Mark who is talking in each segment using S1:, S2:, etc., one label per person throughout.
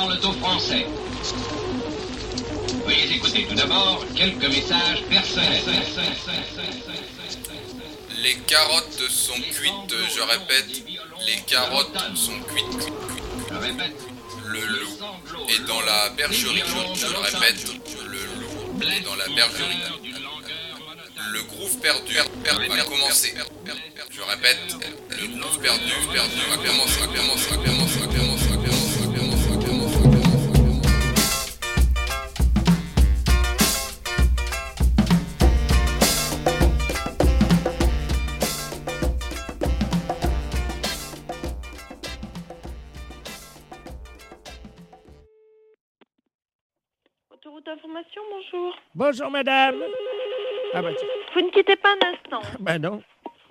S1: parle au français. Veuillez écouter tout d'abord quelques messages personnels.
S2: Les carottes sont cuites, je répète, les carottes sont cuites.
S1: Je répète,
S2: Le loup est dans la bergerie, je le répète, le loup est dans la bergerie. Le groove perdu a commencé. Je répète, le groove perdu a commencé.
S3: Autoroute d'information, bonjour.
S4: Bonjour, madame. Ah bah,
S3: Vous ne quittez pas un instant.
S4: bah non.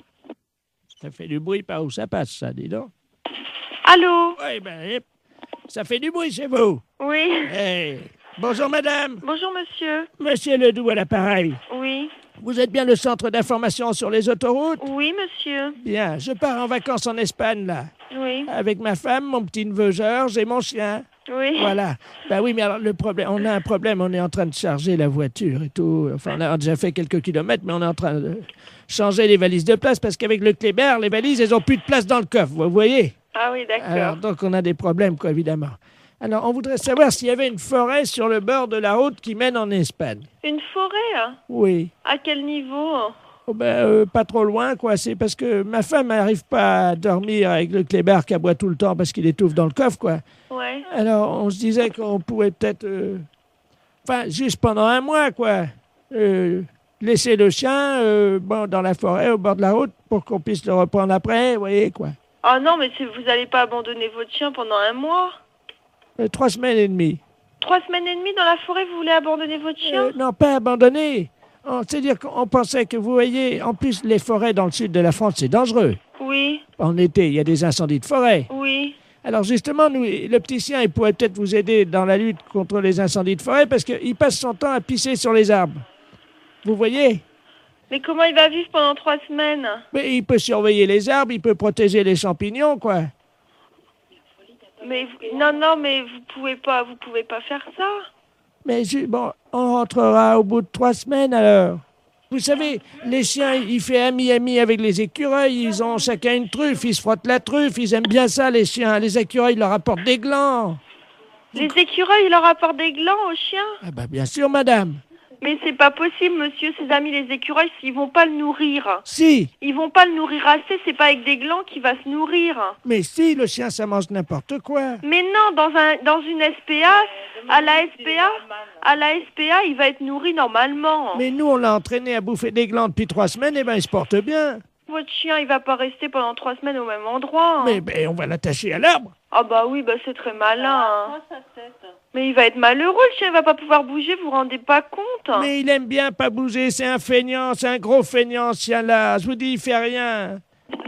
S4: Ça fait du bruit par où ça passe, ça, dis donc.
S3: Allô?
S4: Oui, ben, ça fait du bruit chez vous.
S3: Oui.
S4: Hey. Bonjour, madame.
S3: Bonjour, monsieur.
S4: Monsieur Ledoux à l'appareil.
S3: Oui.
S4: Vous êtes bien le centre d'information sur les autoroutes?
S3: Oui, monsieur.
S4: Bien, je pars en vacances en Espagne, là.
S3: Oui.
S4: Avec ma femme, mon petit-neveu Georges et mon chien.
S3: Oui.
S4: Voilà. Ben oui, mais alors le problème, on a un problème, on est en train de charger la voiture et tout. Enfin, on a déjà fait quelques kilomètres, mais on est en train de changer les valises de place parce qu'avec le Kléber, les valises, elles ont plus de place dans le coffre, vous voyez?
S3: Ah oui,
S4: Alors,
S3: d'accord.
S4: donc on a des problèmes, quoi, évidemment. Alors, on voudrait savoir s'il y avait une forêt sur le bord de la route qui mène en Espagne.
S3: Une forêt, hein?
S4: Oui.
S3: À quel niveau?
S4: Oh ben, pas trop loin, quoi. C'est parce que ma femme n'arrive pas à dormir avec le Kléber qui aboie tout le temps parce qu'il étouffe dans le coffre, quoi.
S3: Ouais.
S4: Alors, on se disait qu'on pouvait peut-être... Enfin, juste pendant un mois, quoi. Laisser le chien dans la forêt, au bord de la route, pour qu'on puisse le reprendre après, vous voyez, quoi.
S3: Ah non, mais vous n'allez pas abandonner votre chien pendant un mois?
S4: 3 semaines et demie.
S3: 3 semaines et demie dans la forêt, vous voulez abandonner votre chien?
S4: Non, pas abandonné. C'est-à-dire qu'on pensait que, vous voyez, en plus, les forêts dans le sud de la France, c'est dangereux.
S3: Oui.
S4: En été, il y a des incendies de forêt.
S3: Oui.
S4: Alors justement, nous, le petit chien, il pourrait peut-être vous aider dans la lutte contre les incendies de forêt parce qu'il passe son temps à pisser sur les arbres. Vous voyez?
S3: Mais comment il va vivre pendant 3 semaines?
S4: Mais il peut surveiller les arbres, il peut protéger les champignons, quoi.
S3: Mais non, mais vous pouvez pas faire ça.
S4: Mais bon, on rentrera au bout de 3 semaines alors. Vous savez, les chiens, ils font ami avec les écureuils, ils ont chacun une truffe, ils se frottent la truffe, ils aiment bien ça les chiens. Les écureuils leur apportent des glands.
S3: Les écureuils, ils leur apportent des glands aux chiens?
S4: Ah bah bien sûr, madame.
S3: Mais c'est pas possible, monsieur, ses amis les écureuils, ils vont pas le nourrir.
S4: Si,
S3: Ils vont pas le nourrir assez, c'est pas avec des glands qu'il va se nourrir.
S4: mais si, le chien, ça mange n'importe quoi.
S3: Mais non, dans une SPA, à la SPA, il va être nourri normalement.
S4: Mais nous, on l'a entraîné à bouffer des glands depuis 3 semaines, et ben il se porte bien.
S3: Votre chien, il va pas rester pendant 3 semaines au même endroit.
S4: Mais ben, on va l'attacher à l'arbre.
S3: Ah bah oui, bah c'est très malin. Mais il va être malheureux, le chien, il va pas pouvoir bouger, vous vous rendez pas compte?
S4: Mais il aime bien pas bouger, c'est un feignant, c'est un gros feignant, ce chien-là. Je vous dis, il fait rien.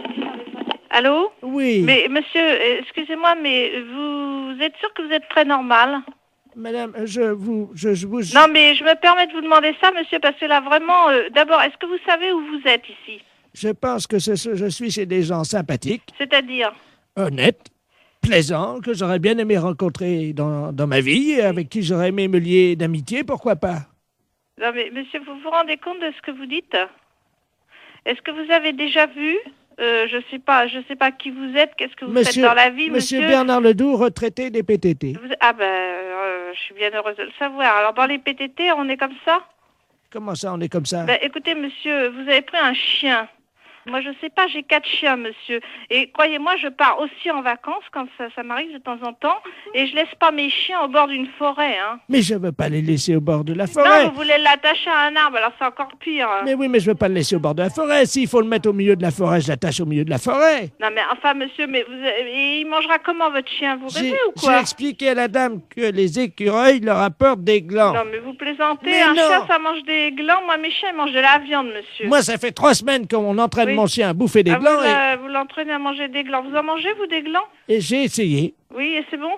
S3: Allô?
S4: Oui.
S3: Mais monsieur, excusez-moi, mais vous êtes sûr que vous êtes très normal?
S4: Madame, je vous...
S3: Non, mais je me permets de vous demander ça, monsieur, parce que là, vraiment, d'abord, est-ce que vous savez où vous êtes ici?
S4: Je pense que je suis chez des gens sympathiques,
S3: C'est-à-dire?
S4: honnêtes, plaisants, que j'aurais bien aimé rencontrer dans ma vie, et avec qui j'aurais aimé me lier d'amitié, pourquoi pas?
S3: Non, mais monsieur, vous vous rendez compte de ce que vous dites? Est-ce que vous avez déjà vu? Je sais pas qui vous êtes, qu'est-ce que vous faites dans la vie, monsieur?
S4: Monsieur Bernard Ledoux, retraité des PTT.
S3: Ah ben, je suis bien heureuse de le savoir. Alors, dans les PTT, on est comme ça?
S4: Comment ça, on est comme ça?
S3: Ben, écoutez, monsieur, vous avez pris un chien. Moi, je sais pas, j'ai 4 chiens, monsieur. Et croyez-moi, je pars aussi en vacances quand ça m'arrive de temps en temps. Et je laisse pas mes chiens au bord d'une forêt, hein.
S4: Mais je veux pas les laisser au bord de la
S3: Non,
S4: forêt.
S3: vous voulez l'attacher à un arbre, alors c'est encore pire.
S4: Mais oui, mais je veux pas le laisser au bord de la forêt. S'il faut le mettre au milieu de la forêt, je l'attache au milieu de la forêt.
S3: Non, mais enfin, monsieur, mais il mangera comment, votre chien? Vous rêvez ou
S4: J'ai
S3: quoi?
S4: expliqué à la dame que les écureuils leur apportent des glands.
S3: Non, mais vous plaisantez.
S4: Mais
S3: Un
S4: non.
S3: chien, ça mange des glands. Moi, mes chiens, ils mangent de la viande, monsieur.
S4: Moi, ça fait 3 semaines qu'on entraîne
S3: Oui.
S4: mon chien à bouffer des
S3: Ah,
S4: glands
S3: vous l'entraînez à manger des glands. Vous en mangez, vous, des glands?
S4: et j'ai essayé.
S3: Oui, et c'est bon?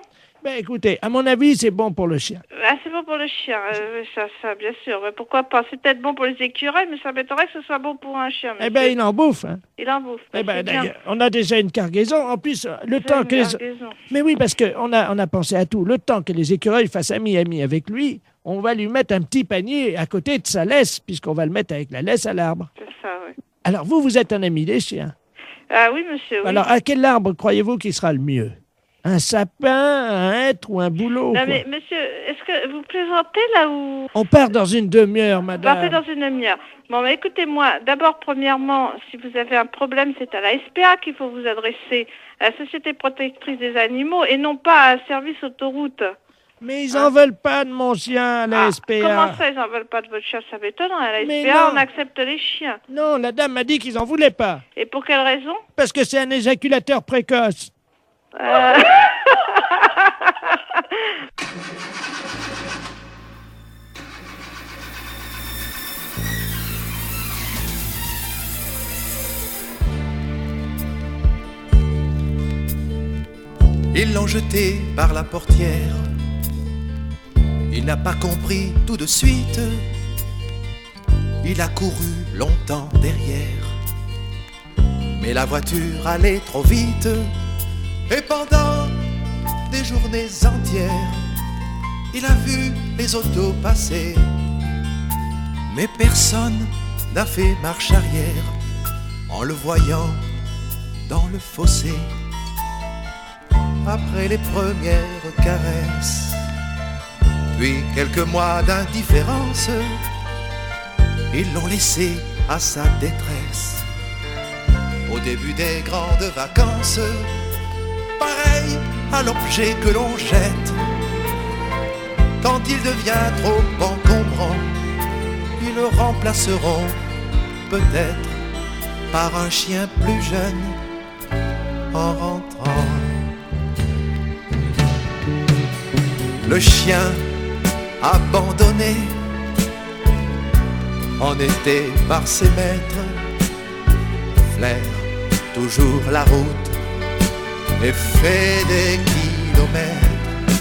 S4: Ben écoutez, à mon avis, c'est bon pour le chien.
S3: Ah, c'est bon pour le chien, ça, bien sûr. Mais pourquoi pas? C'est peut-être bon pour les écureuils, mais ça m'étonnerait que ce soit bon pour un chien, monsieur.
S4: Eh ben, il en bouffe, hein.
S3: Il en bouffe.
S4: Eh ben,
S3: c'est bien.
S4: d'ailleurs, on a déjà une cargaison. En plus, le
S3: Déjà
S4: temps
S3: une
S4: que les...
S3: cargaison.
S4: Mais oui, parce qu'on a pensé à tout. Le temps que les écureuils fassent ami avec lui, on va lui mettre un petit panier à côté de sa laisse, puisqu'on va le mettre avec la laisse à l'arbre.
S3: C'est ça, oui.
S4: Alors, vous êtes un ami des chiens.
S3: Ah oui, monsieur, oui.
S4: Alors, à quel arbre croyez-vous qu'il sera le mieux? Un sapin, un hêtre ou un bouleau?
S3: Non,
S4: quoi?
S3: mais monsieur, est-ce que vous plaisantez là ou...
S4: On part dans une demi-heure,
S3: Vous partez
S4: madame.
S3: dans une demi-heure. Bon, mais écoutez-moi, d'abord, premièrement, si vous avez un problème, c'est à la SPA qu'il faut vous adresser, à la Société Protectrice des Animaux, et non pas à Service Autoroute.
S4: Mais ils en veulent pas de mon chien à la SPA.
S3: Comment ça, ils en veulent pas de votre chien? Ça m'étonne, à la
S4: Mais
S3: SPA,
S4: non.
S3: on accepte les chiens.
S4: Non, la dame m'a dit qu'ils en voulaient pas.
S3: Et pour quelle raison?
S4: Parce que c'est un éjaculateur précoce.
S5: Ils l'ont jeté par la portière. Il n'a pas compris tout de suite. Il a couru longtemps derrière. Mais la voiture allait trop vite. Et pendant des journées entières, il a vu les autos passer. Mais personne n'a fait marche arrière en le voyant dans le fossé. Après les premières caresses, puis quelques mois d'indifférence, ils l'ont laissé à sa détresse. Au début des grandes vacances, pareil à l'objet que l'on jette. Quand il devient trop encombrant, ils le remplaceront peut-être par un chien plus jeune en rentrant. Le chien abandonné en été par ses maîtres flaire toujours la route et fait des kilomètres,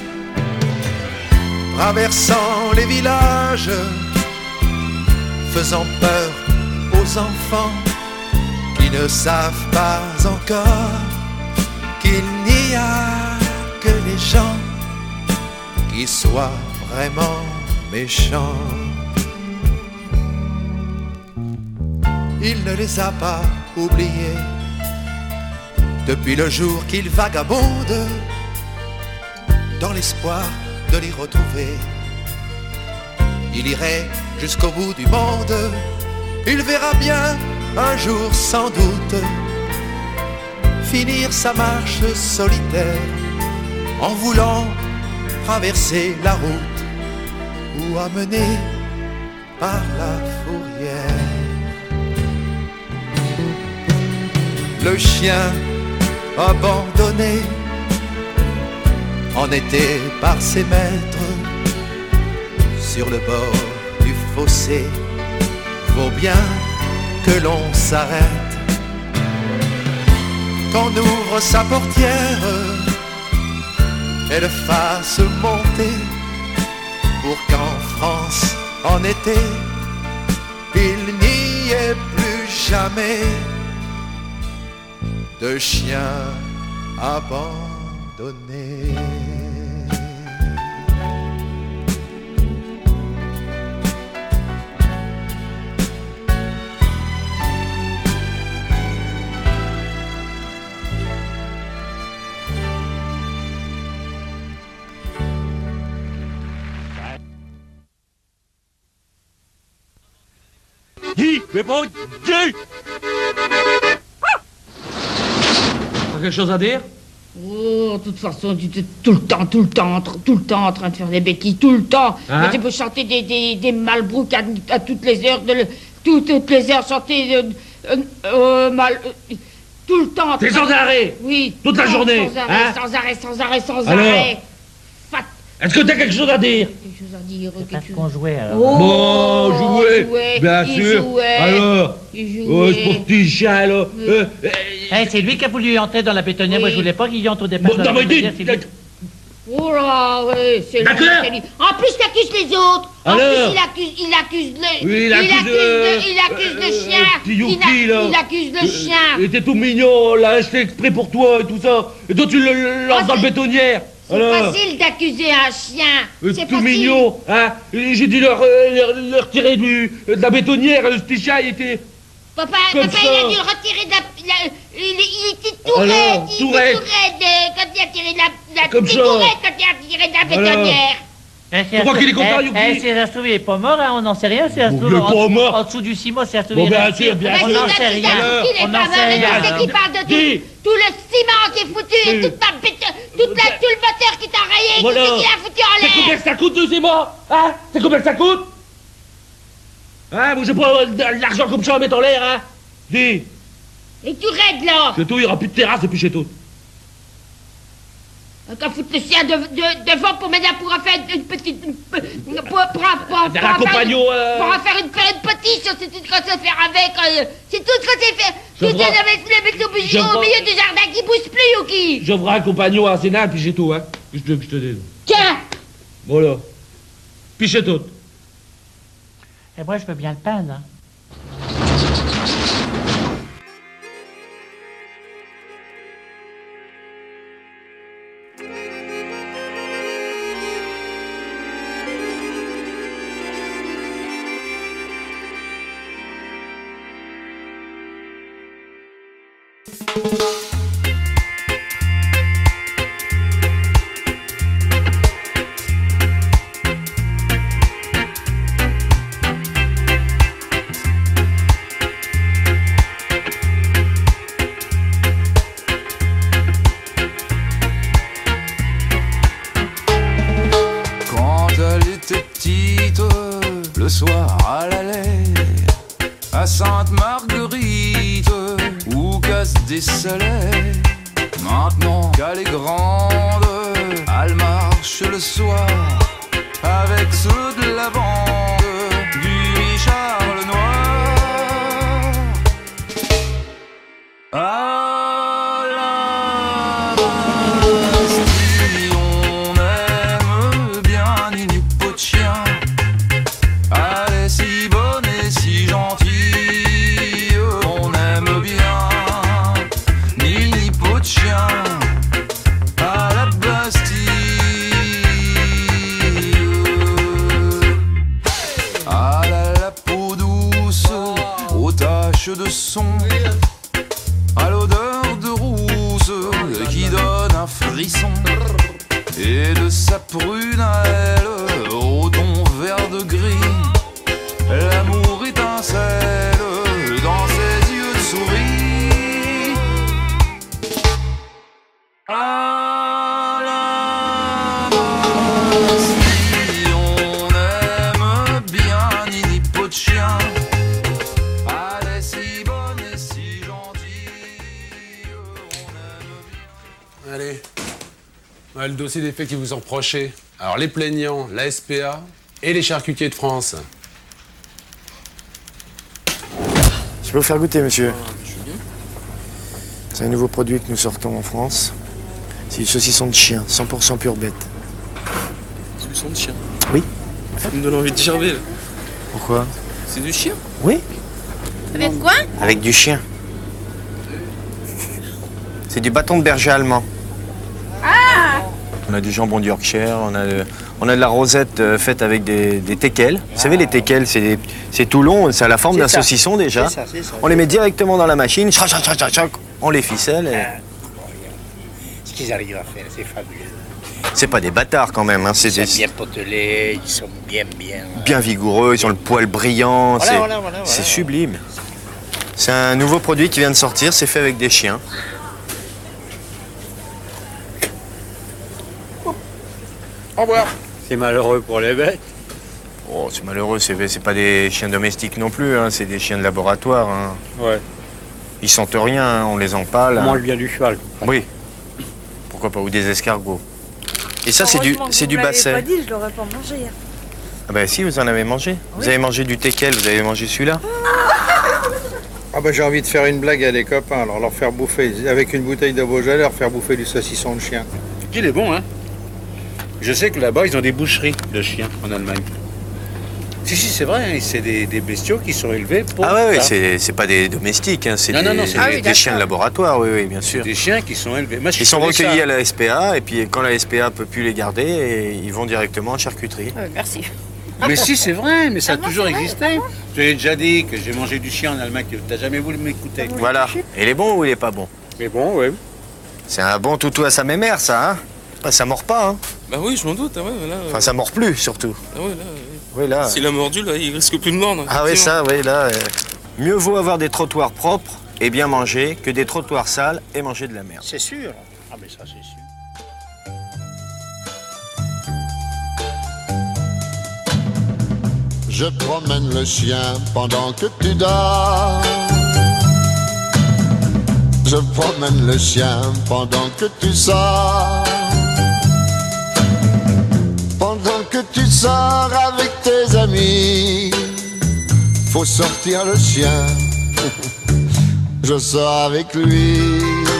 S5: traversant les villages, faisant peur aux enfants qui ne savent pas encore qu'il n'y a que les gens qui soient vraiment méchants. Il ne les a pas oubliés depuis le jour qu'il vagabonde dans l'espoir de les retrouver. Il irait jusqu'au bout du monde, il verra bien un jour sans doute finir sa marche solitaire en voulant traverser la route ou amené par la fourrière. Le chien abandonné en été par ses maîtres sur le bord du fossé, vaut bien que l'on s'arrête quand on ouvre sa portière et le fasse monter pour qu'en France, en été, il n'y ait plus jamais de chien abandonné.
S6: Mais bon Dieu! T'as quelque chose à dire?
S7: Oh, de toute façon, tu es tout le temps en train de faire des bêtises, tout le temps.
S6: Hein?
S7: Tu peux chanter des malbrouques à toutes les heures, toutes les heures chanter tout le temps.
S6: T'es sans arrêt?
S7: Oui.
S6: Toute la journée,
S7: Sans arrêt.
S6: Alors? Est-ce que t'as quelque chose à dire?
S7: Quelque chose à dire.
S8: Parce qu'on jouait alors.
S7: Oh,
S6: Bon, jouer, bien sûr. Alors,
S7: Il
S6: oh,
S7: jouait.
S6: c'est pour petit chien, alors.
S8: C'est lui qui a voulu entrer dans la bétonnière.
S7: Oui.
S8: Moi, je voulais pas qu'il y entre au départ.
S6: Bon, non, mais dites,
S7: Oh là, ouais, c'est lui.
S6: D'accord.
S7: En plus, il accuse les autres. En
S6: Alors
S7: plus, il accuse le...
S6: Oui,
S7: il accuse le chien.
S6: petit Yuki, là.
S7: Il accuse le chien.
S6: Il était tout mignon, on l'a acheté exprès pour toi et tout ça. Et toi, tu le lances dans le bétonnière.
S7: C'est facile d'accuser un chien. C'est
S6: Tout
S7: facile.
S6: mignon, hein. Et j'ai dû le retirer de la bétonnière. Ce petit chat, il était...
S7: Papa,
S6: Comme
S7: il a
S6: ça.
S7: dû le retirer de la... Il était tout
S6: Alors,
S7: raide.
S6: tout
S7: Il était
S6: raide.
S7: tout raide quand il a tiré de la...
S6: Comme
S7: il était
S6: ça.
S7: tout raide quand il a tiré de la
S6: Voilà.
S7: bétonnière.
S6: Tu crois qu'il est content, Yuki?
S8: Si ça se trouve, il est pas mort, hein, on n'en sait rien. Si ça se
S6: Bon,
S8: trouve,
S6: il est pas mort.
S8: en dessous du ciment, si ça se trouve,
S6: Bon,
S8: il
S6: bien
S8: respire.
S6: sûr, bien
S7: Mais
S6: sûr.
S8: On
S7: si
S8: n'en
S7: ça,
S8: sait
S7: si
S8: rien.
S7: ça, il est
S8: On n'en
S7: pas
S8: sait
S7: mort,
S8: rien.
S7: c'est qui parle de
S6: Dis.
S7: tout le ciment qui est foutu et
S6: Dis.
S7: tout le moteur qui t'a rayé,
S6: Voilà.
S7: qui a foutu en
S6: C'est combien
S7: l'air.
S6: que ça coûte, deux ciment? Hein? C'est combien que ça coûte? Hein? Moi, j'ai pas de l'argent comme ça à mettre en l'air, hein? Dis.
S7: Et tu raides là.
S6: Chez tout, il y aura plus de terrasse et puis chez tout.
S7: Qu'à foutre le chien devant pour m'aider pour en faire une petite... Pour en
S6: Faire un compagnon,
S7: Pour en faire une petite, c'est tout ce qu'on sait faire avec. C'est tout ce qu'on sait faire.
S6: Je
S7: Tout
S6: vois.
S7: ça avec
S6: Je
S7: au
S6: vois.
S7: milieu du jardin qui bouge plus ou qui?
S6: Je ferai un compagnon à Sénat, puis chez tout, hein? Je te dis.
S7: Tiens.
S6: Voilà. Puis chez tout.
S8: Et moi, je veux bien le peindre. Hein.
S9: Quand elle était petite, le soir à l'allée, à Sainte-Marguerite, où casse des salets. Maintenant qu'elle est grande, elle marche le soir avec ceux de la bande du Charles Noir. À la Bastille, on aime bien Nini Pot de chien. Elle est si bonne et si gentille, on aime bien Nini Pot de chien. À la Bastille, à la peau douce, aux taches de son, à l'odeur de rousse qui donne un frisson, et de sa prunelle au ton vert de gris, l'amour étincelle dans ses yeux de souris. À la Bastille, on aime bien Nini Pot de chien. Elle est si bonne et si gentille, on aime bien.
S10: Allez. Ouais, le dossier des faits qui vous sont reprochés. Alors, les plaignants, la SPA et les charcutiers de France.
S11: Je peux vous faire goûter, monsieur. C'est un nouveau produit que nous sortons en France. C'est du saucisson de chien, 100% pure bête.
S12: Saucisson de chien?
S11: Oui.
S12: Ça me donne envie de gerber, là.
S11: Pourquoi?
S12: C'est du chien?
S11: Oui,
S7: Avec quoi?
S11: avec du chien. C'est du bâton de berger allemand. On a du jambon de Yorkshire, on a de la rosette faite avec des teckels. Vous savez, les teckels, c'est tout long, ça a la forme d'un saucisson déjà.
S13: C'est ça.
S11: On les met directement dans la machine, chac, chac, chac, chac, chac, on les ficelle. Et...
S13: Ce qu'ils arrivent à faire, c'est fabuleux.
S11: C'est pas des bâtards quand même, hein, c'est
S13: Ils sont bien potelés, ils sont
S11: bien vigoureux, ils ont le poil brillant,
S13: Voilà.
S11: c'est sublime. C'est un nouveau produit qui vient de sortir, c'est fait avec des chiens.
S13: Au revoir. C'est malheureux pour les bêtes.
S11: Oh, c'est malheureux, c'est pas des chiens domestiques non plus, hein, c'est des chiens de laboratoire. Hein.
S13: Ouais.
S11: Ils sentent rien, hein, on les empale.
S13: On mange bien du cheval.
S11: Oui. Pourquoi pas, ou des escargots. Et ça, c'est du basset.
S14: Pas dit, je l'aurais pas mangé.
S11: Ah bah si, vous en avez mangé. Vous avez mangé du teckel, vous avez mangé celui-là.
S15: Ah bah j'ai envie de faire une blague à des copains, alors leur faire bouffer, avec une bouteille de Beaujolais, leur faire bouffer du saucisson de chien.
S12: Il est bon, hein?
S13: Je sais que là-bas, ils ont des boucheries de chiens en Allemagne. Si, c'est vrai, hein, c'est des bestiaux qui sont élevés pour...
S11: Ah ouais,
S13: ça.
S11: c'est pas des domestiques, hein, c'est
S13: Non, c'est
S11: des chiens de laboratoire, oui, bien sûr.
S13: Des chiens qui sont élevés. Moi,
S11: Ils sont recueillis à la SPA, et puis quand la SPA peut plus les garder, ils vont directement en charcuterie.
S7: Merci.
S13: Mais si, c'est vrai, mais ça a toujours existé. Je t'ai déjà dit que j'ai mangé du chien en Allemagne, t'as jamais voulu m'écouter.
S11: Voilà. Et il est bon ou il est pas bon?
S13: Il est bon, oui.
S11: C'est un bon toutou à sa mémère, ça, hein? Bah, ça mord pas, hein?
S12: Bah oui, je m'en doute, hein, ouais, là...
S11: Enfin, ça mord plus, surtout.
S12: Ah ouais, là...
S11: Oui, là...
S12: S'il a mordu, là, il risque plus de mordre.
S11: Ah oui, ça, oui, là... Mieux vaut avoir des trottoirs propres et bien manger que des trottoirs sales et manger de la merde.
S13: C'est sûr. Ah mais ça, c'est sûr.
S14: Je promène le chien pendant que tu dors. Je promène le chien pendant que tu sors. Pendant que tu sors avec tes amis, faut sortir le chien. Je sors avec lui.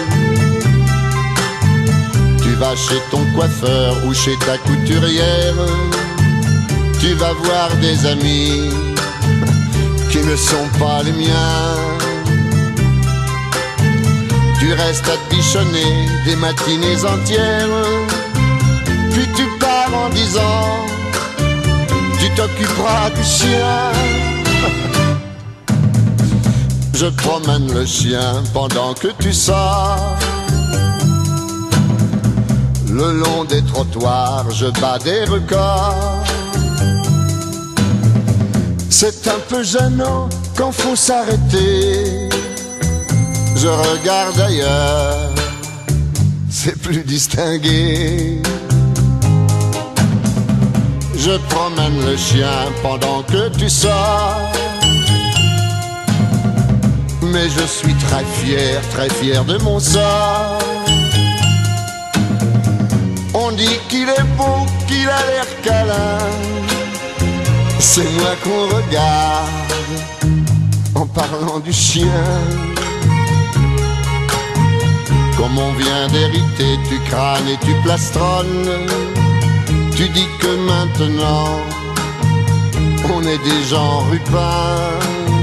S14: Tu vas chez ton coiffeur ou chez ta couturière. Tu vas voir des amis qui ne sont pas les miens. Tu restes à te bichonner des matinées entières. Puis tu pars en disant, tu t'occuperas du chien. Je promène le chien pendant que tu sors. Le long des trottoirs, je bats des records. C'est un peu gênant quand faut s'arrêter. Je regarde ailleurs, c'est plus distingué. Je promène le chien pendant que tu sors. Mais je suis très fier de mon sort. On dit qu'il est beau, qu'il a l'air câlin. C'est moi qu'on regarde en parlant du chien. Comme on vient d'hériter, tu crânes et tu plastronnes. Tu dis que maintenant on est des gens rupins.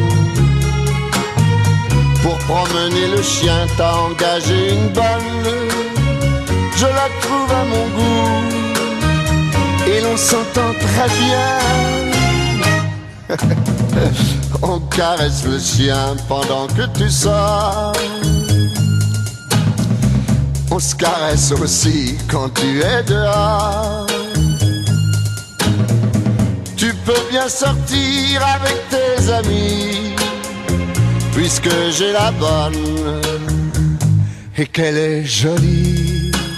S14: Pour promener le chien, t'as engagé une bonne. Je la trouve à mon goût et l'on s'entend très bien. On caresse le chien pendant que tu sors. On se caresse aussi quand tu es dehors. Tu peux bien sortir avec tes amis, puisque j'ai la bonne et qu'elle est jolie.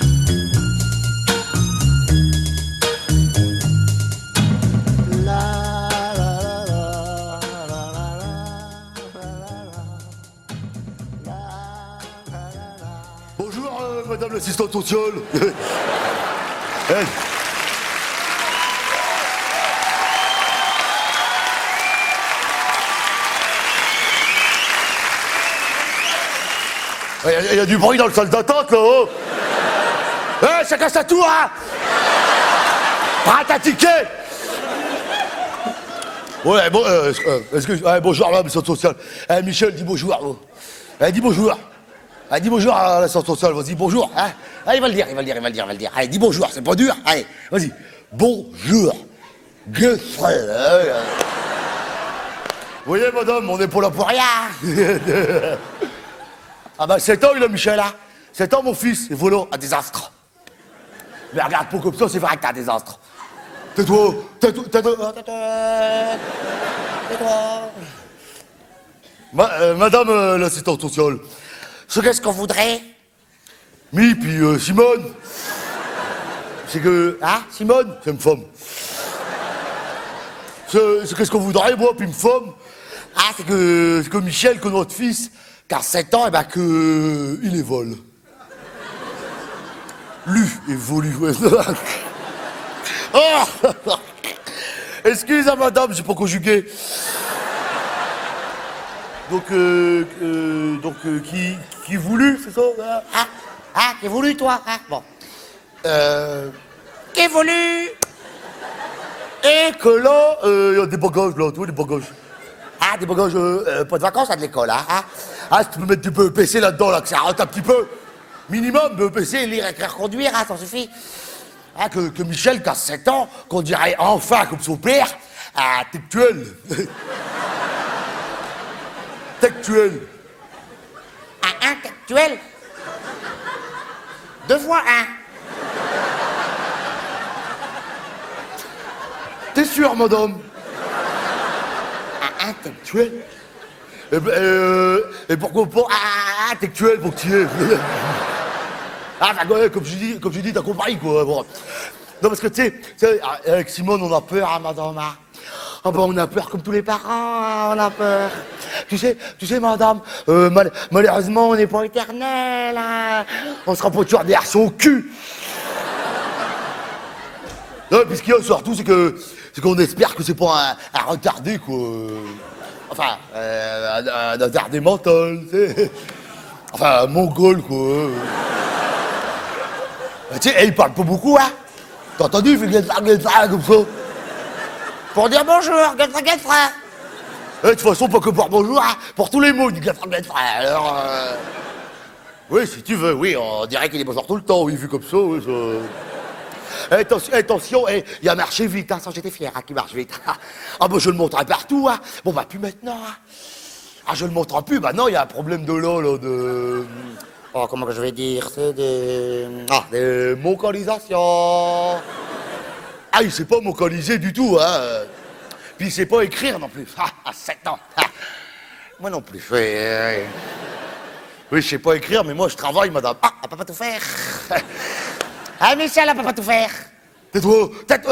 S16: Bonjour, madame l'assistante sociale. Hey. Il y a du bruit dans le salle d'attente, là, oh. Eh, chacun sa tour, hein. Prête à ticket. Ouais, bon, bonjour, madame l'assistante sociale. Eh, Michel, dis bonjour, oh. Eh, dis bonjour. Ah, dis bonjour à l'assistante sociale, vas-y, bonjour. Hein. Ah, il va le dire. Allez, dis bonjour, c'est pas dur. Allez, vas-y. Bonjour. Vous voyez, madame, on est pour là pour rien. Ah bah, 7 ans, il a Michel, hein. 7 ans, mon fils, et voilà, un désastre. Mais regarde, pour comme ça, c'est vrai que t'as un désastre. Tais-toi. Madame l'assistante sociale. Qu'est-ce qu'on voudrait? Oui, puis Simone. C'est que... Hein, Simone? C'est une femme. C'est qu'est-ce qu'on voudrait, moi, puis une femme? Ah, c'est que Michel, que notre fils, car 7 ans, et ben que... il évole. Évolue, ouais. Oh. Excusez, madame, j'ai pas conjugué. Donc, qui voulut, c'est ça? Ah, qui voulu, toi? Ah, bon. évolue. Et que là, il y a des bagages, là, tu vois, des bagages. Ah, des bagages, pas de vacances, à de l'école, hein. Ah, si tu peux mettre du BEPC là-dedans, là, que ça rentre un petit peu. Minimum, BEPC, lire, écrire, conduire, hein, ça suffit. Ah, que Michel, qui a 7 ans, qu'on dirait enfin, comme son père, textuel. Textuel.
S17: Un textuel. 2 fois 1.
S16: T'es sûr, madame?
S17: Un textuel.
S16: Et pourquoi pas textuel pour que tu es. Ah, bah, ouais, comme je dis, t'as compris, quoi. Bon. Non, parce que, tu sais, avec Simone, on a peur, hein, madame. Hein. Ah, bah, on a peur comme tous les parents, hein, on a peur. Tu sais, madame, malheureusement, on n'est pas éternel, hein. On sera pas toujours derrière son cul. Non, puis ce qu'il y a surtout, c'est qu'on espère que c'est pas un retardé, quoi. Enfin, un retardé mental, tu sais. Enfin, un mongol, quoi. Tu sais, il parle pas beaucoup, hein. T'as entendu, il fait comme ça.
S17: Pour dire bonjour, guêtre-guêtre.
S16: De toute façon, pas que pour bonjour, hein, pour tous les mots du guêtre-guêtre. Alors, oui, si tu veux, oui, on dirait qu'il est bonjour tout le temps, oui, vu comme ça, oui, ça... Attention, il y a marché vite, hein, ça j'étais fier, hein, qu'il marche vite. Ah, bah, je le montrerai partout, hein. Bon, bah, plus maintenant, hein. Ah, je le montrerai plus, bah non, il y a un problème de là, de...
S17: Oh, comment que je vais dire, c'est des...
S16: Ah, des vocalisations. Ah, il sait pas vocaliser du tout, hein. Puis il sait pas écrire non plus. Ah, à 7 ans. Ah. Moi non plus. Oui, je sais pas écrire, mais moi je travaille, madame.
S17: Ah, elle peut pas tout faire. Ah, Michel, elle peut pas tout faire.
S16: Tais-toi.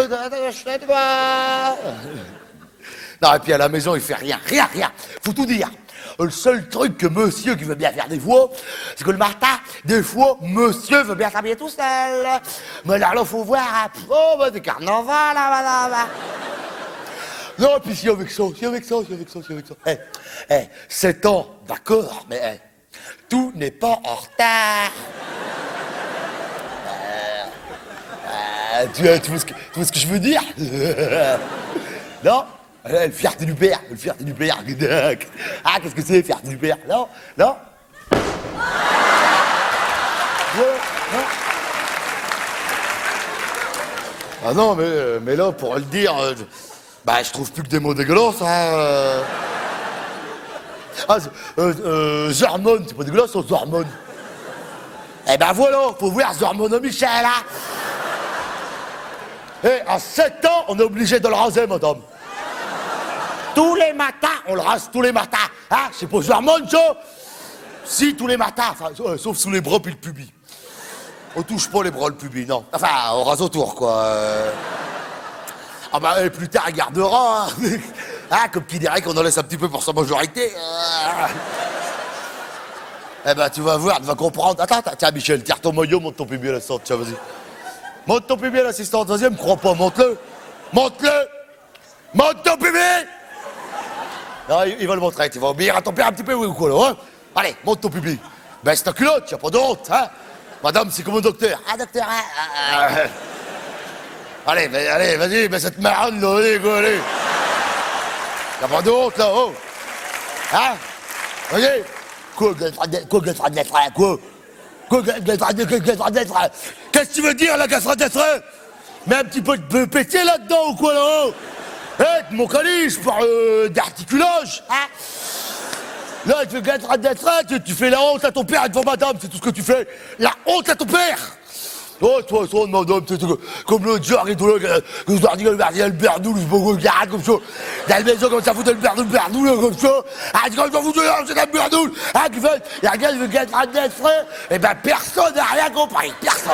S16: Non, et puis à la maison, il fait rien. Faut tout dire. Le seul truc que monsieur qui veut bien faire des fois, c'est que le matin, des fois, monsieur veut bien s'habiller tout seul. Mais là, faut voir, hein. Oh, bah, des carnavals, là, madame. Non, puis si avec ça. 7 ans, d'accord, mais tout n'est pas en retard. Tu vois ce que je veux dire? Non? Le fierté du père. Ah, qu'est-ce que c'est, fierté du père? Non? Non? Ah non, mais là, pour le dire, bah, je trouve plus que des mots dégueulasses, hein. Ah, Zormone, c'est pas dégueulasse, ça, Zormone. Eh ben voilà, faut voir Zormone au Michel, hein. Et à 7 ans, on est obligé de le raser, madame. Tous les matins, on le rase tous les matins. Hein, c'est pas Zormone, ça? Si, tous les matins, enfin, sauf sous les bras puis le pubis. On touche pas les bras, le pubis, non. Enfin, on rase autour, quoi. Ah bah, et plus tard, il gardera, hein. Ah, comme qui dirait qu'on en laisse un petit peu pour sa majorité. Eh ben, tu vas voir, tu vas comprendre. Attends, tiens, Michel, tire ton maillot, monte ton pubis à l'assistante, tiens, vas-y. Monte ton pubis à l'assistante, vas-y, me crois pas, monte-le. Monte ton pubis. Non, il va le montrer, tu vas obéir à ton père un petit peu, oui ou quoi, là, hein. Allez, monte ton pubis. Baisse ta culotte, y'a pas de honte, hein. Madame, c'est comme un docteur.
S17: Ah, docteur,
S16: Allez, vas-y, baisse cette marronne, là, allez, quoi, allez. Y'a pas de honte, là, oh. Hein. Vas-y. Quoi, qu'est-ce que tu veux dire, la gastro-gastro? Mets un petit peu de pété là-dedans ou quoi, là-haut? De mon calice, je parle d'articulage.
S17: Hein?
S16: Là, tu fais gastro-gastro, tu fais la honte à ton père devant madame, c'est tout ce que tu fais. La honte à ton père. Oh, toi, madame, comme le genre et tout, que je dois dire, le berdoul, je me regarde comme ça. Dans la maison, comme ça, fout le berdoul, là, comme ça. Ah, tu quand vous c'est un berdoul. Ah, tu fais, la gueule veut gagner un net frais. Eh ben, personne n'a rien compris. Personne.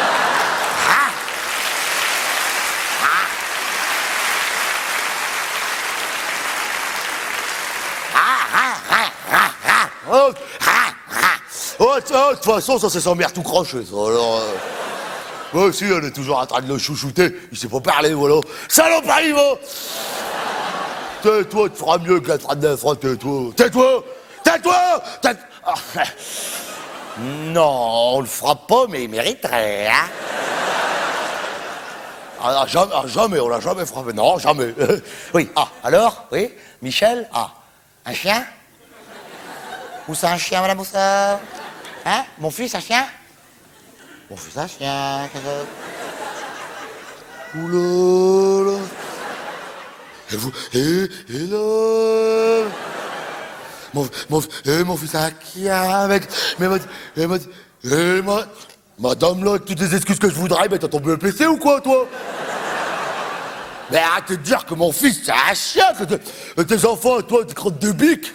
S16: Oh, de toute façon, ça, c'est son mère tout croché, ça, alors... Ouais, si, elle est toujours en train de le chouchouter, il sait pas parler, voilà. Salopard, il va. Tais-toi, tu feras mieux que la traite d'infra, tais-toi. Ah. Non, on le fera pas, mais il mériterait, hein. Ah, jamais, on l'a jamais frappé. Non, jamais.
S17: Oui, alors, oui, Michel, un chien? Où c'est un chien, madame Moussa? Hein? Mon fils, un chien? Mon fils, un chien,
S16: Oulala. Et vous, et là. Mon fils, un chien, mec. Madame, là, avec toutes les excuses que je voudrais, mais t'as ton BEPC ou quoi, toi? Mais arrête de dire que mon fils, c'est un chien, que tes enfants, toi, tu crottes de bique.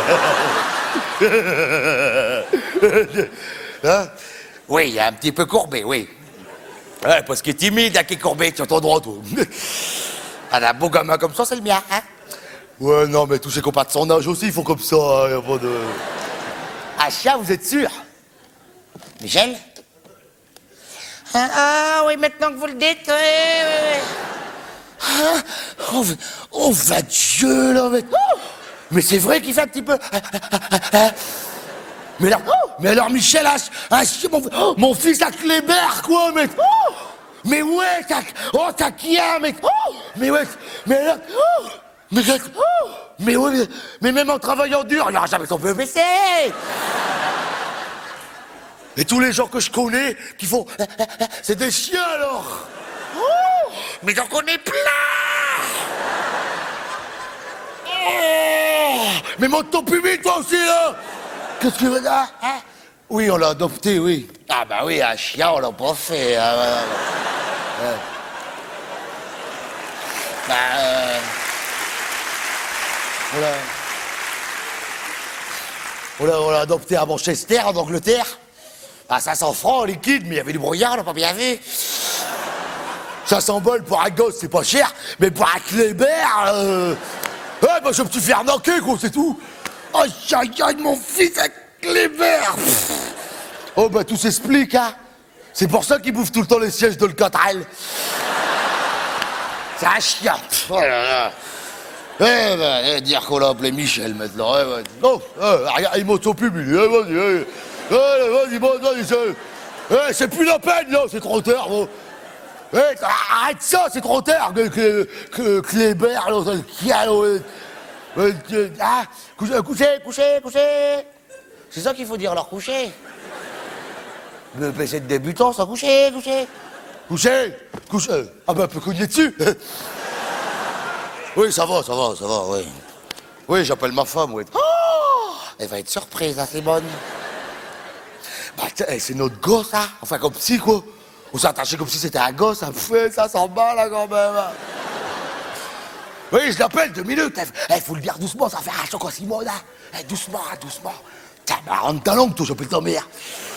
S17: Hein? Oui, il est un petit peu courbé, oui. Ouais, parce qu'il est timide, qui est courbé, tu as ton droit, toi. Un beau gamin comme ça, c'est le mien, hein?
S16: Ouais, non, mais tous ces copains de son âge aussi, ils font comme ça, hein, y a pas de...
S17: Un chien, vous êtes sûr? Michel? Ah, oui, maintenant que vous le dites, oui. Oh, va Dieu, là, mais c'est vrai qu'il fait un petit peu...
S16: Mais alors, Michel, mon fils a Kléber, quoi, mec. Mais ouais, t'as qui, mec. Mais ouais, mais même en travaillant dur, il n'aura jamais son BEPC. Et tous les gens que je connais qui font... C'est des chiens, alors.
S17: Mais j'en connais plein.
S16: Mais monte ton public, toi aussi, là. Qu'est-ce que tu veux dire, hein? Oui, on l'a adopté, oui.
S17: Ah bah oui, un chien, on l'a pas fait.
S16: On l'a adopté à Manchester, en Angleterre. À 500 francs en liquide, mais il y avait du brouillard, on l'a pas bien vu. 500 balles pour un gosse, c'est pas cher, mais pour un Kléber, bah je me suis fait arnaquer, quoi, c'est tout. Aïe, aïe, aïe, mon fils, un Kléber. Oh, bah tout s'explique, hein. C'est pour ça qu'il bouffe tout le temps les sièges de l'Catrel. C'est un chien. Oh là là. Dire qu'on l'a appelé Michel maintenant. Non, il monte son public. Vas-y, c'est plus la peine, là, c'est trop tard. Arrête ça, c'est trop tard. Kléber, là, coucher. C'est ça qu'il faut dire, leur coucher. Le PC de débutant, ça, coucher. Ah ben, peut cogner dessus. Oui, ça va, oui. Oui, j'appelle ma femme, oui.
S17: Oh, elle va être surprise, hein, c'est bonne.
S16: Bah, c'est notre gosse, hein. Enfin, comme si, quoi. On s'est attaché comme si c'était un gosse, ça me fait, ça s'en bat, là, quand même. Oui, je l'appelle, 2 minutes. Faut le dire doucement, ça fait un choc en Simone, hein. Doucement. Tiens, bah, rentre ta langue, toi, j'appelle ta mère.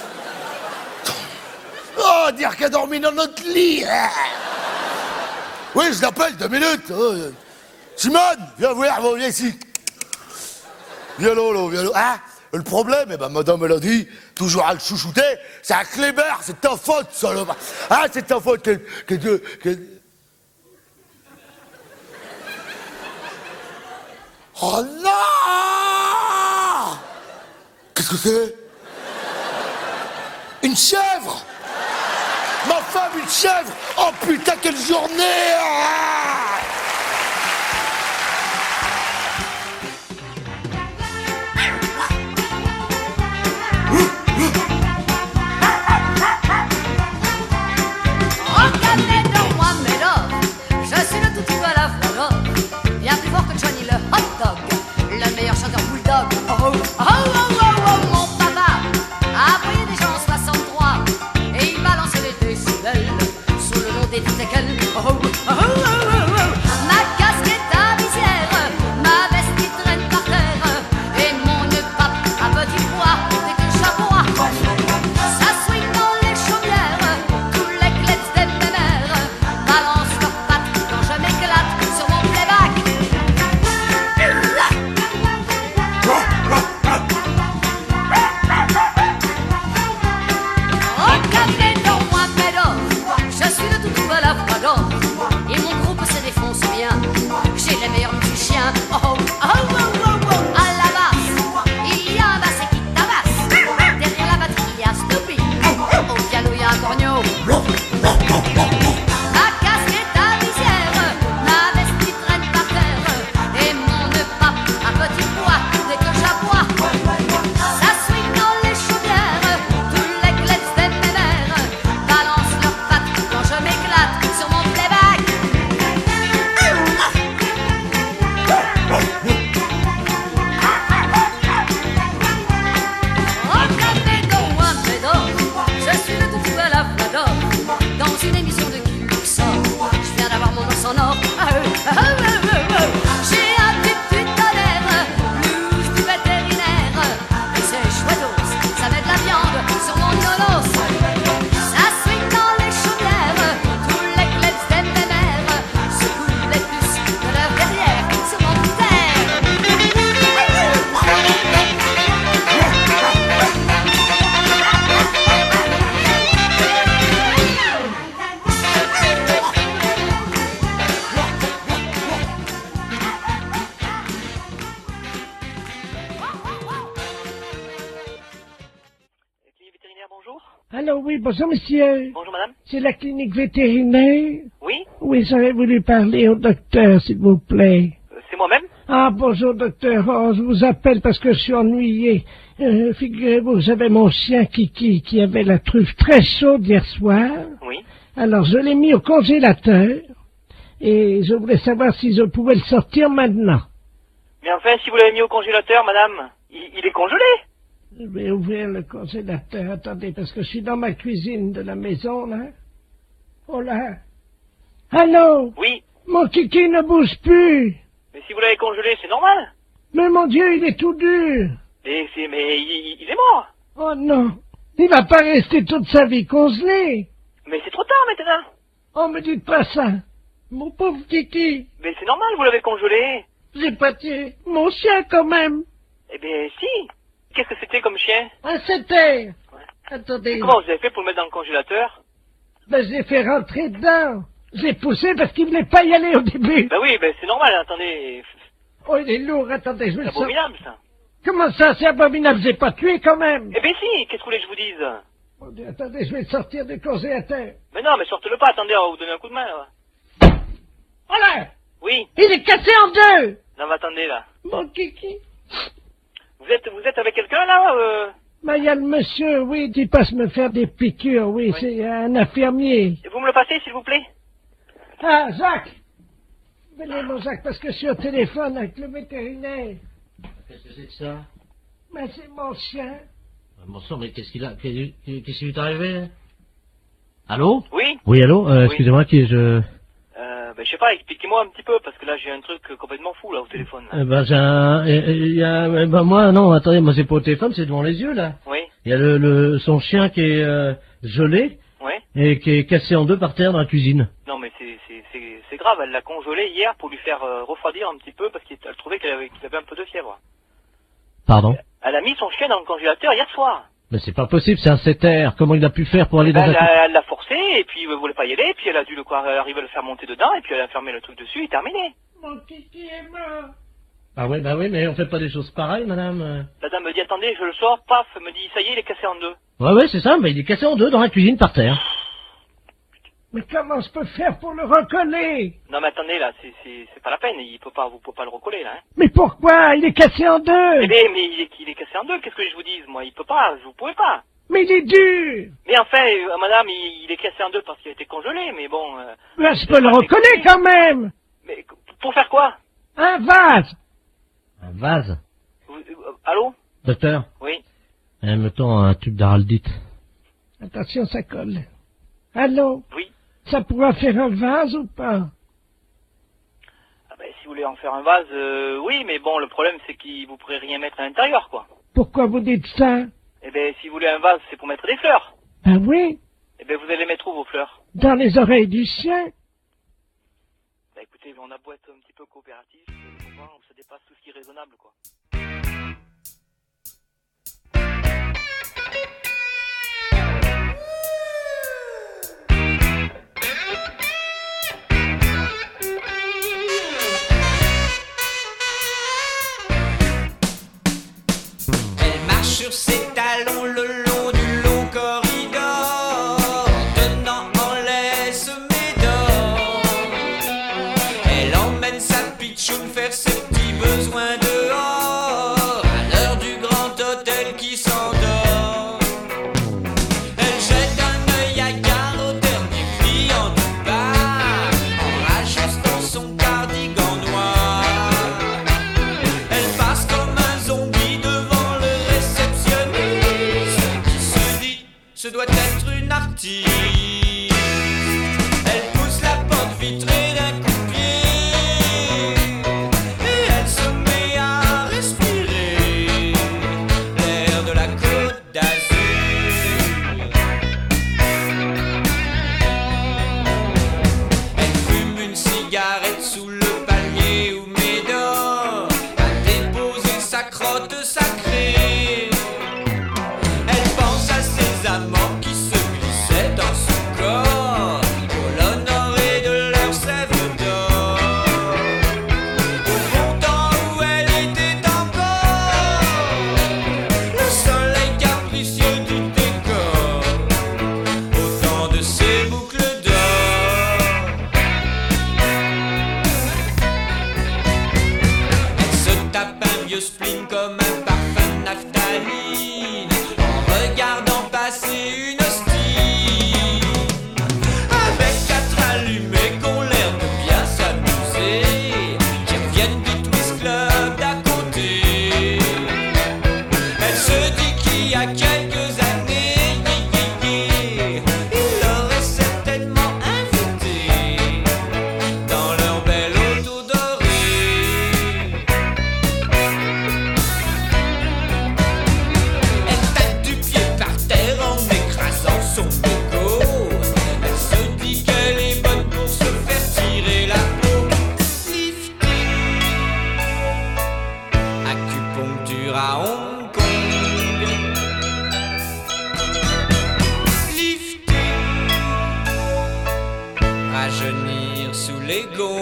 S16: Oh, dire qu'elle a dormi dans notre lit, hein. Oui, je l'appelle, 2 minutes. Simone, viens voir, viens ici. Viens là. Hein? Le problème, madame, elle a dit, toujours à le chouchouter, c'est un Kléber, c'est ta faute, salope. Ah, c'est ta faute que... Oh non! Qu'est-ce que c'est? Une chèvre! Ma femme, une chèvre! Oh putain, quelle journée!
S18: Regardez-moi mes love, je suis le tout petit peu à la fois bien plus fort que Johnny le hot dog, le meilleur chanteur bulldog. Oh, mon papa a pris des gens en 63 et il balançait les décibels sous le nom des tentacles.
S4: Allô, oui, bonjour monsieur.
S19: Bonjour madame.
S4: C'est la clinique vétérinaire?
S19: Oui,
S4: Oui, j'aurais voulu parler au docteur, s'il vous plaît.
S19: c'est moi-même.
S4: Ah, bonjour docteur, oh, je vous appelle parce que je suis ennuyé. Figurez-vous, j'avais mon chien Kiki qui avait la truffe très chaude hier soir.
S19: Oui.
S4: Alors je l'ai mis au congélateur et je voulais savoir si je pouvais le sortir maintenant.
S19: Mais enfin, si vous l'avez mis au congélateur, madame, il est congelé.
S4: Je vais ouvrir le congélateur, attendez, parce que je suis dans ma cuisine de la maison, là. Oh là. Allô?
S19: Oui.
S4: Mon Kiki ne bouge plus.
S19: Mais si vous l'avez congelé, c'est normal.
S4: Mais mon Dieu, il est tout dur.
S19: Mais il est mort.
S4: Oh non. Il va pas rester toute sa vie congelé.
S19: Mais c'est trop tard maintenant.
S4: Oh, me dites pas ça. Mon pauvre Kiki.
S19: Mais c'est normal, vous l'avez congelé.
S4: J'ai pas tué mon chien quand même.
S19: Eh bien, si. Qu'est-ce que c'était comme chien?
S4: Un setter. Attendez.
S19: Et comment vous avez fait pour le mettre dans le congélateur?
S4: Ben, je l'ai fait rentrer dedans. Je l'ai poussé parce qu'il voulait pas y aller au début.
S19: Ben oui, ben c'est normal, attendez.
S4: Oh, il est lourd, attendez, je vais
S19: C'est
S4: le sortir.
S19: abominable, ça.
S4: Comment ça, c'est abominable? J'ai pas tué quand même.
S19: Eh bien si, qu'est-ce que vous voulez que je vous dise?
S4: Mon Dieu, attendez, je vais le sortir du congélateur.
S19: Mais non, mais sortez-le pas, attendez, on va vous donner un coup de main, là.
S4: Voilà.
S19: Oui.
S4: Il est cassé en deux.
S19: Non, mais attendez, là.
S4: Mon Kiki.
S19: Vous êtes avec quelqu'un, là
S4: Ben, il y a le monsieur, oui, qui passe me faire des piqûres, oui. C'est un infirmier.
S19: Vous me le passez, s'il vous plaît?
S4: Ah, Jacques. Venez, mon Jacques, parce que je suis au téléphone avec le vétérinaire.
S6: Qu'est-ce que c'est que ça?
S4: Ben, c'est mon chien.
S6: Bon sang, mais qu'est-ce qu'il a? Qu'est-ce qui lui est arrivé, là? Allô?
S19: Oui.
S6: Oui, allô?
S19: Oui.
S6: Excusez-moi, qui je...
S19: Ben, je sais pas, expliquez-moi un petit peu, parce que là, j'ai un truc complètement fou, là, au téléphone. Là.
S6: Ben, j'ai un... ben, moi, non, attendez, moi, c'est pas au téléphone, c'est devant les yeux, là.
S19: Oui.
S6: Il y a son chien qui est gelé.
S19: Oui.
S6: Et qui est cassé en deux par terre dans la cuisine.
S19: Non, mais c'est grave, elle l'a congelé hier pour lui faire refroidir un petit peu, parce qu'elle trouvait qu'il avait un peu de fièvre.
S6: Pardon?
S19: Elle a mis son chien dans le congélateur hier soir.
S6: Mais c'est pas possible, c'est un setter. Comment il a pu faire pour aller dans
S19: Elle l'a forcé, et puis elle voulait pas y aller, puis elle a dû arriver à le faire monter dedans, et puis elle a fermé le truc dessus, et terminé.
S4: Mon Kiki est mort.
S6: Ah oui, bah oui, mais on fait pas des choses pareilles, madame.
S19: La dame me dit, attendez, je le sors, paf, elle me dit, ça y est, il est cassé en deux.
S6: Ouais, c'est ça, mais il est cassé en deux dans la cuisine par terre.
S4: Mais comment je peux faire pour le recoller?
S19: Non, mais attendez, là, c'est pas la peine, vous pouvez pas le recoller, là, hein.
S4: Mais pourquoi? Il est cassé en deux.
S19: Eh bien, mais il est cassé en deux, qu'est-ce que je vous dise, moi, il peut pas, vous pouvez pas.
S4: Mais il est dur.
S19: Mais enfin, madame, il est cassé en deux parce qu'il a été congelé, mais bon...
S4: Là, je peux le recoller quand même.
S19: Mais pour faire quoi?
S4: Un vase.
S6: Un vase?
S19: Allô?
S6: Docteur?
S19: Oui.
S6: Mettons un tube d'araldite.
S4: Attention, ça colle. Allô?
S19: Oui.
S4: Ça pourra faire un vase ou pas?
S19: Ah ben, si vous voulez en faire un vase, oui, mais bon, le problème, c'est que vous pourrez rien mettre à l'intérieur, quoi.
S4: Pourquoi vous dites ça?
S19: Eh ben, si vous voulez un vase, c'est pour mettre des fleurs.
S4: Ah oui?
S19: Eh ben, vous allez les mettre où, vos fleurs?
S4: Dans les oreilles du chien.
S19: Bah écoutez, on a beau être un petit peu coopératif, ça dépasse tout ce qui est raisonnable, quoi.
S20: Elle marche sur ses talons le long du long corridor, tenant en laisse Médor. Elle emmène sa pitchoune faire ses petits besoins dehors, à l'heure du grand hôtel qui s'endort. Elle jette un œil hagard au dernier client du bar, en rajustant son cardigan noir. Elle passe comme un zombie devant le réceptionniste, qui se dit, ce doit être une artiste. Elle pousse la porte vitrée d'un coup de pied, le spleen comme un parfum de naphtaline en regardant passer une style avec 4 allumés qu'on l'air de bien s'amuser, qui reviennent du Twist Club d'à côté. Elle se dit qu'il y a quelques années, il l'aurait certainement invité dans leur belle auto dorée. Elle tape du pied par terre en écrasant son ego. Elle se dit qu'elle est bonne pour se faire tirer la peau. Lifting, acupuncture à Hong Kong. Lifting, rajeunir sous les gongs.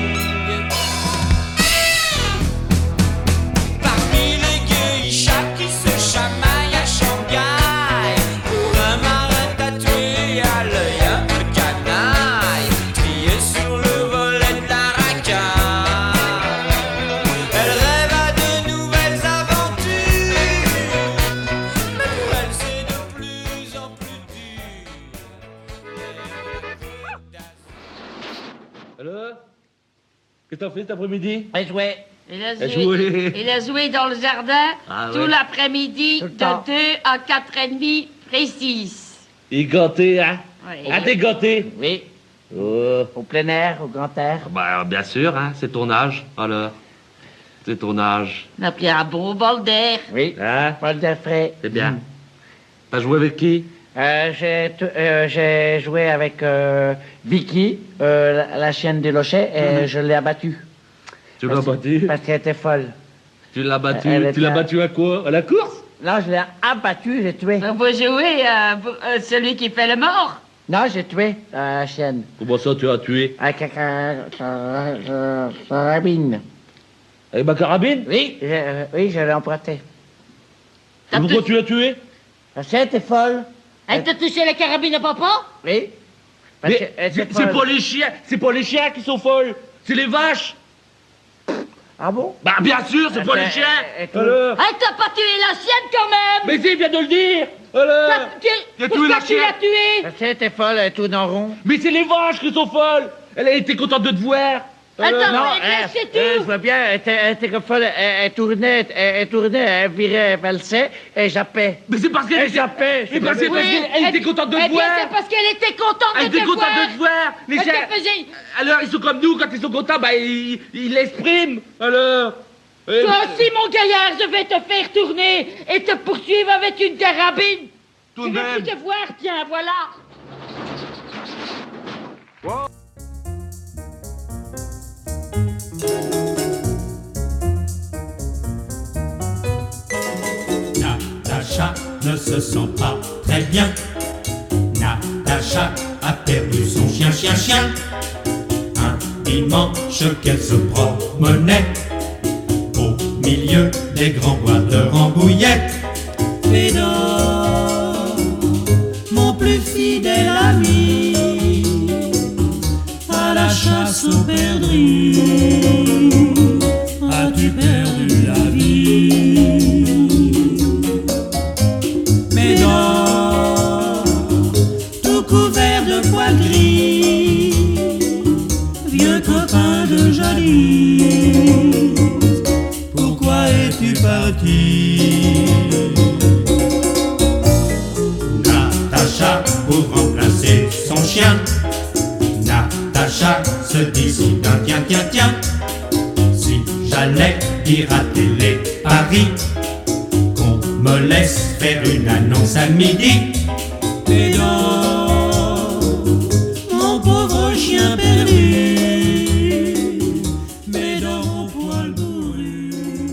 S20: Parmi les geishas qui se chamaillent à Shanghai, pour un marin tatoué à l'œil un peu canaille, trié sur le volet de la racaille. Elle rêve à de nouvelles aventures, mais pour elle c'est de plus en plus
S6: Alors? Qu'est-ce que t'as fait cet après-midi?
S7: Il joué.
S6: Elle jouait.
S7: Il a joué dans le jardin
S6: Ah
S7: tout
S6: ouais.
S7: l'après-midi
S6: Tout le
S7: de
S6: temps.
S7: 2 à 4h30 précises.
S6: Il est gâté, hein?
S7: Oui.
S6: Ah, t'es gâté?
S8: Oui.
S6: Oh.
S8: Au plein air, au grand air.
S6: Bah, bien sûr, hein, c'est ton âge, alors. C'est ton âge.
S7: On a pris un bon bol d'air.
S8: Oui.
S6: Hein?
S8: Bol d'air frais.
S6: C'est bien. T'as joué avec qui?
S8: J'ai joué avec Vicky, la chienne de Lochet, et je l'ai abattue.
S6: Tu l'as battu?
S8: Parce qu'elle était folle.
S6: Tu l'as battu?
S8: Elle
S6: Tu l'as
S8: était-
S6: battu à quoi? À la course?
S8: Non, je l'ai abattue, j'ai tué.
S7: On peut jouer celui qui fait le mort.
S8: Non, j'ai tué la chienne.
S6: Comment ça, tu as tué?
S8: Avec sa carabine.
S6: Avec ma carabine?
S8: Oui, oui, je l'ai emprunté.
S6: Pourquoi tu l'as tué?
S8: Parce qu'elle était folle.
S7: Elle t'a touché la carabine à papa?
S8: Oui. Parce
S6: Mais
S8: qu'elle était
S6: c'est
S8: folle.
S6: pas les chiens, c'est pas les chiens qui sont folles, c'est les vaches.
S8: Ah bon?
S6: Bah bien sûr, c'est pas les chiens. Alors?
S7: Elle t'a pas tué la chienne quand même!
S6: Mais si, il vient de le dire. Alors? Il a tué
S7: Pourquoi
S6: la
S7: tu l'as
S6: chienne.
S7: tuée?
S8: Parce qu'elle était folle, elle tourne en rond.
S6: Mais c'est les vaches qui sont folles. Elle a été contente de te voir.
S7: Attends,
S8: Non,
S7: mais c'est
S8: je
S7: tout!
S8: vois bien, elle était comme folle, elle tournait, elle virait, elle valsait, elle jappait.
S6: Mais c'est parce qu'elle
S8: Elle
S6: était...
S8: jappait.
S6: Mais parce qu'elle était contente de te
S7: Eh bien, c'est
S6: voir.
S7: parce qu'elle était contente
S6: Elle
S7: de
S6: était
S7: te
S6: contente
S7: voir!
S6: de te voir. Les
S7: Elle
S6: chiens...
S7: te faisait...
S6: Alors ils sont comme nous, quand ils sont contents, bah ils l'expriment. Alors...
S7: Toi aussi, mon gaillard, je vais te faire tourner et te poursuivre avec une carabine!
S6: Tout
S7: Tu
S6: de
S7: veux
S6: même.
S7: plus te voir? Tiens, voilà!
S21: Natacha ne se sent pas très bien. Natacha a perdu son chien. Un dimanche qu'elle se promenait au milieu des grands bois de Rambouillet. Pédore, mon plus fidèle ami, à la chasse aux perdrix, as-tu perdu la vie? Médor, tout couvert de poils gris, vieux copain de jadis, pourquoi es-tu parti? Natacha, pour remplacer son chien, Natacha se dit soudain, tiens, si j'allais dire à Télé Paris qu'on me laisse faire une annonce à midi. Médor, mon pauvre chien perdu, Médor, mon poil bourru.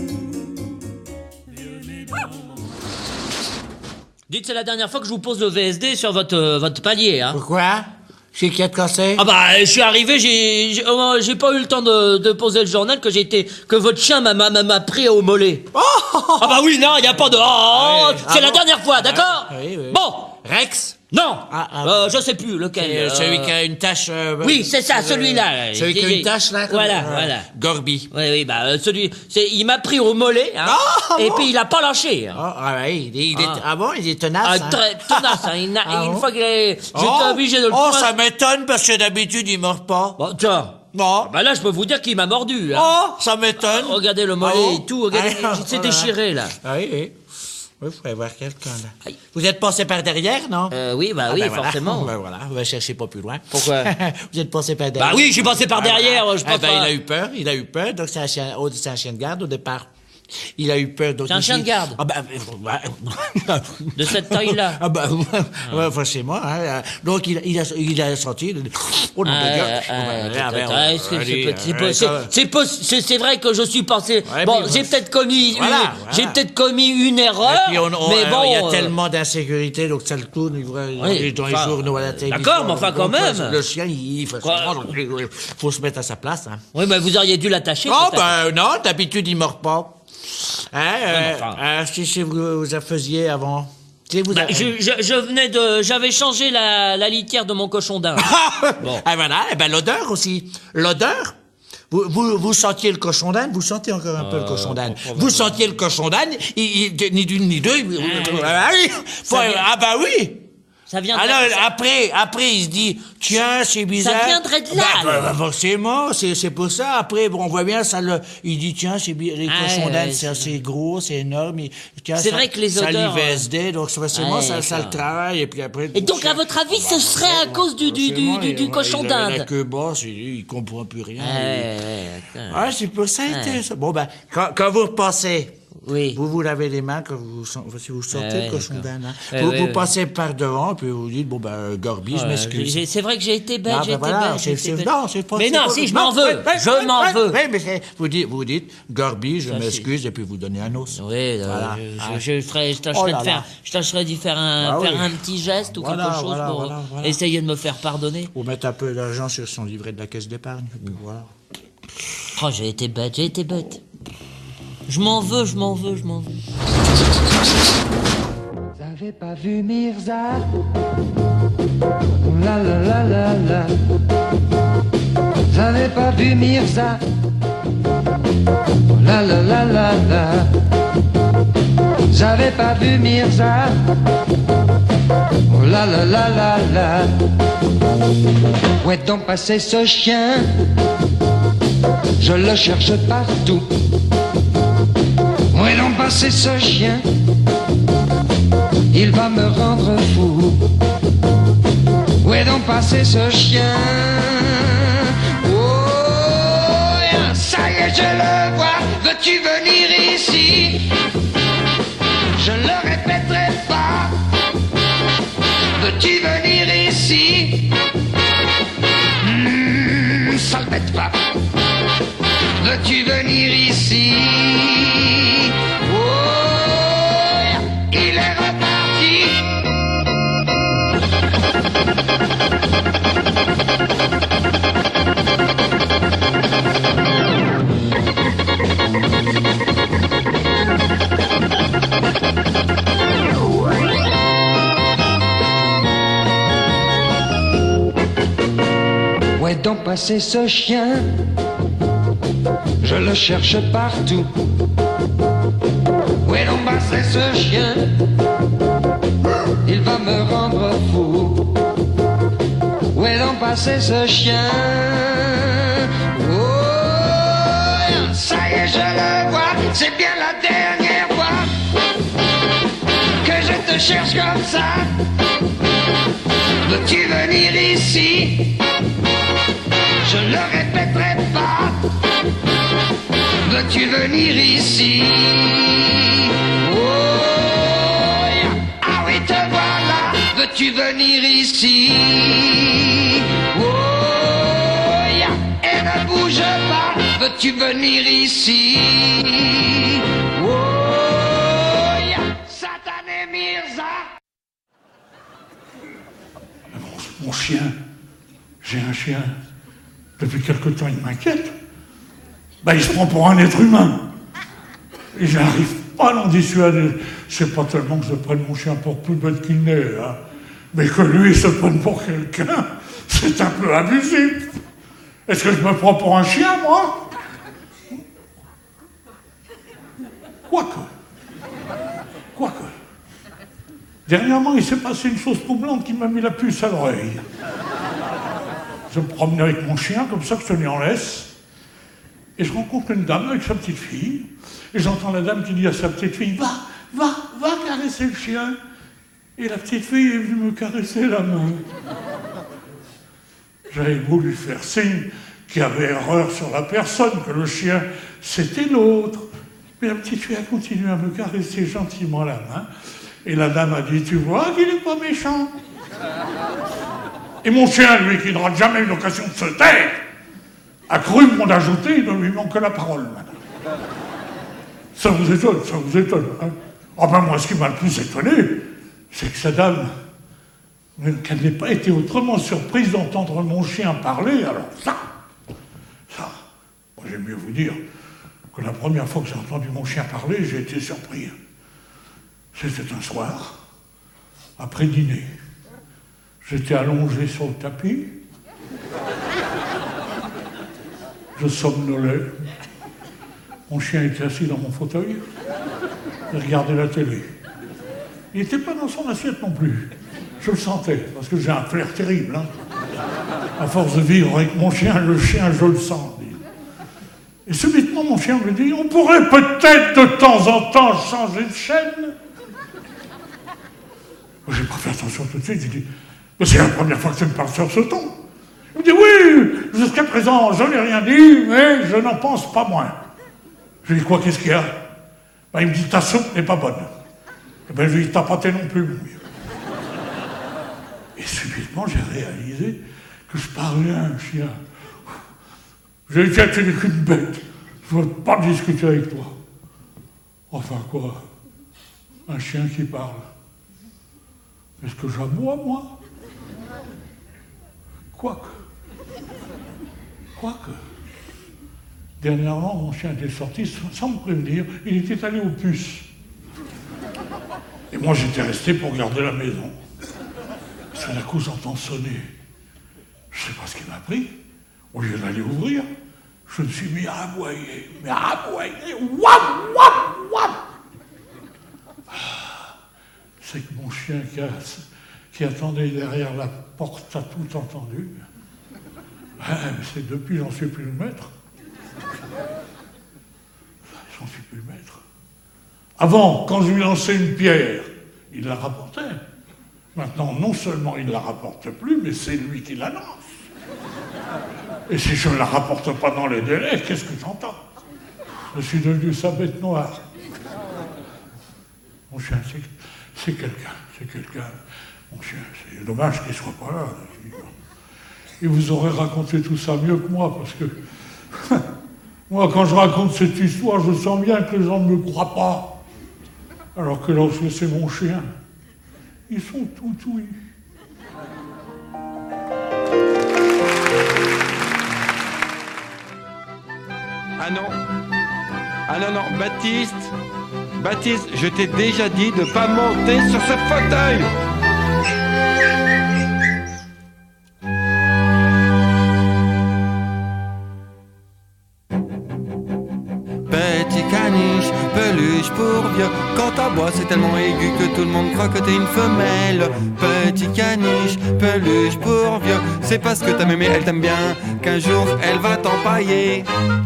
S22: Dites, c'est la dernière fois que je vous pose le VSD sur votre palier, hein.
S8: Pourquoi? C'est qui a te cassé?
S22: Ah bah, je suis arrivé, j'ai pas eu le temps de poser le journal que votre chien m'a pris au mollet. Ah bah oui, non, y a pas de... c'est la dernière fois, d'accord?
S8: Oui.
S22: Bon.
S8: Rex,
S22: Non, je sais plus lequel.
S8: Celui qui a une tache...
S22: oui, c'est ça, celui-là.
S8: Celui qui a une tache, là?
S22: Voilà.
S8: Gorby.
S22: Oui, il m'a pris au mollet, hein, et puis il a pas lâché. Hein.
S8: Il est tenace.
S22: Très tenace, hein. Une fois qu'il est... J'étais obligé de le prendre.
S8: Ça m'étonne, parce que d'habitude, il mord pas.
S22: Bon, tiens.
S8: Non.
S22: Bah là, je peux vous dire qu'il m'a mordu. Hein.
S8: Ça m'étonne.
S22: Regardez le mollet et tout, regardez, c'est déchiré, là.
S8: Oui, il faudrait voir quelqu'un, là. Vous êtes passé par derrière, non?
S22: Oui, forcément.
S8: Voilà, on va chercher pas plus loin.
S22: Pourquoi?
S8: Vous êtes passé par derrière.
S22: Bah oui, je suis passé par derrière, je pense pas.
S8: Il a eu peur, donc c'est un chien de garde au départ. Il a eu peur.
S22: C'est un chien de garde? De cette taille-là?
S8: C'est moi. Hein. Donc, il a senti... Oh non,
S22: c'est vrai que je suis passé... Bon, j'ai peut-être commis une erreur, mais bon...
S8: Il y a tellement d'insécurité, donc ça le tourne dans les journaux à la télévision.
S22: D'accord, mais enfin, quand même...
S8: Le chien, il faut se mettre à sa place. Hein.
S22: Oui, mais vous auriez dû l'attacher.
S8: Non, d'habitude, il mord pas. Si vous faisiez avant...
S22: Je venais de... J'avais changé la litière de mon cochon d'Inde.
S8: Bon. Voilà, l'odeur aussi. L'odeur... Vous sentiez le cochon d'Inde, vous sentez encore un peu le cochon d'Inde. Vous sentiez le cochon d'Inde, ni d'une ni deux... oui.
S22: Ça vient
S8: alors, après, il se dit, tiens, c'est bizarre.
S22: Ça viendrait de là.
S8: Forcément, c'est pour ça. Après, on voit bien, il dit, tiens, les cochons d'Inde, c'est assez gros, c'est énorme.
S22: C'est vrai que les odeurs...
S8: Ça l'IVSD, donc forcément, ça le travaille. Et puis après...
S22: Et donc, à votre avis, ce serait à cause du cochon d'Inde?
S8: La queue basse, il comprend plus rien. C'est pour ça. Bon, quand vous repassez...
S22: Oui.
S8: Vous lavez les mains si vous sortez le cochon d'Inde. Hein. Vous passez par devant, puis vous dites, Gorby, je m'excuse.
S22: C'est vrai que j'ai été bête,
S8: bête. Non, c'est pas...
S22: Mais non, si, je m'en veux. Je m'en veux.
S8: Oui, mais vous dites, Gorby, je m'excuse, et puis vous donnez un os.
S22: Oui, voilà. Je tâcherai d'y faire un petit geste ou quelque chose pour essayer de me faire pardonner.
S8: Ou mettre un peu d'argent sur son livret de la caisse d'épargne. Voilà.
S22: Oh, j'ai été bête. Je m'en veux.
S1: Vous avez pas vu Mirza? La la la la la. Vous avez pas vu Mirza? La la la la la. Vous avez pas vu Mirza? La la la la la. Où est donc passé ce chien? Je le cherche partout. Où est donc passé ce chien? Il va me rendre fou. Où est donc passé ce chien? Oh, ça y est, je le vois. Veux-tu venir ici? Je le répéterai pas. Veux-tu venir ici? Ça le bête pas. Veux-tu venir ici? Oh, il est reparti. Où est donc passé ce chien? Je le cherche partout. Où est donc passé ce chien? Il va me rendre fou. Où est donc passé ce chien? Oh, ça y est, je le vois. C'est bien la dernière fois que je te cherche comme ça. Veux-tu venir ici? Je le répéterai pas. Veux-tu venir ici? Oh, ah oui, te voilà. Veux-tu venir ici? Oh, et ne bouge pas. Veux-tu venir ici? Oh, Satané Mirza.
S2: Mon chien, j'ai un chien. Depuis quelque temps, il m'inquiète. Il se prend pour un être humain. Et j'arrive pas à l'en dissuader. C'est pas tellement que je prenne mon chien pour plus bête qu'il n'est. Hein. Mais que lui se prenne pour quelqu'un, c'est un peu abusif. Est-ce que je me prends pour un chien, moi? Quoique. Dernièrement, il s'est passé une chose troublante qui m'a mis la puce à l'oreille. Je me promenais avec mon chien, comme ça que je tenais en laisse, et je rencontre une dame avec sa petite fille, et j'entends la dame qui dit à sa petite fille, va caresser le chien. Et la petite fille est venue me caresser la main. J'avais voulu faire signe qu'il y avait erreur sur la personne, que le chien, c'était l'autre. Mais la petite fille a continué à me caresser gentiment la main. Et la dame a dit, tu vois qu'il n'est pas méchant. Et mon chien, lui, qui ne rate jamais une occasion de se taire, a cru m'en ajouter, il ne lui manque que la parole, madame. Ça vous étonne, hein? Ah ben moi, ce qui m'a le plus étonné, c'est que cette dame, qu'elle n'ait pas été autrement surprise d'entendre mon chien parler, alors ça, moi j'aime mieux vous dire que la première fois que j'ai entendu mon chien parler, j'ai été surpris. C'était un soir, après dîner. J'étais allongé sur le tapis, je somnolais, mon chien était assis dans mon fauteuil, il regardait la télé. Il n'était pas dans son assiette non plus. Je le sentais, parce que j'ai un flair terrible. Hein. À force de vivre avec mon chien, le chien, je le sens. Et subitement, mon chien me dit, on pourrait peut-être de temps en temps changer de chaîne. J'ai pas fait attention tout de suite, j'ai dit, mais c'est la première fois que tu me parles sur ce ton. Il me dit, oui, jusqu'à présent, je n'ai rien dit, mais je n'en pense pas moins. Je lui dis, quoi, qu'est-ce qu'il y a? Ben, il me dit, ta soupe n'est pas bonne. Et ben, je lui dis, t'as pâté non plus, mon vieux. Et subitement, j'ai réalisé que je parlais à un chien. J'ai dit, tiens, tu n'es qu'une bête. Je ne veux pas discuter avec toi. Enfin, quoi? Un chien qui parle. Est-ce que j'aboie, moi? Quoique. Dernièrement, mon chien était sorti sans me prévenir. Il était allé aux puces. Et moi, j'étais resté pour garder la maison. Tout d'un coup, j'entends sonner. Je ne sais pas ce qui m'a pris. Au lieu d'aller ouvrir, je me suis mis à aboyer. Wap. C'est que mon chien qui attendait derrière la porte a tout entendu. Mais c'est depuis, j'en suis plus le maître. Avant, quand je lui lançais une pierre, il la rapportait. Maintenant, non seulement il ne la rapporte plus, mais c'est lui qui la lance. Et si je ne la rapporte pas dans les délais, qu'est-ce que j'entends? Je suis devenu sa bête noire. Mon chien, c'est quelqu'un. Mon chien, c'est dommage qu'il ne soit pas là. Il vous aurait raconté tout ça mieux que moi, parce que moi, quand je raconte cette histoire, je sens bien que les gens ne me croient pas. Alors que lorsque c'est mon chien, ils sont tout ouïs.
S3: Ah non, Baptiste, je t'ai déjà dit de pas monter sur ce fauteuil.
S5: Petit caniche, peluche pour vieux. Quand t'aboies, c'est tellement aigu que tout le monde croit que t'es une femelle. Petit caniche, peluche pour vieux. C'est parce que ta mémé, elle t'aime bien qu'un jour, elle va t'empailler.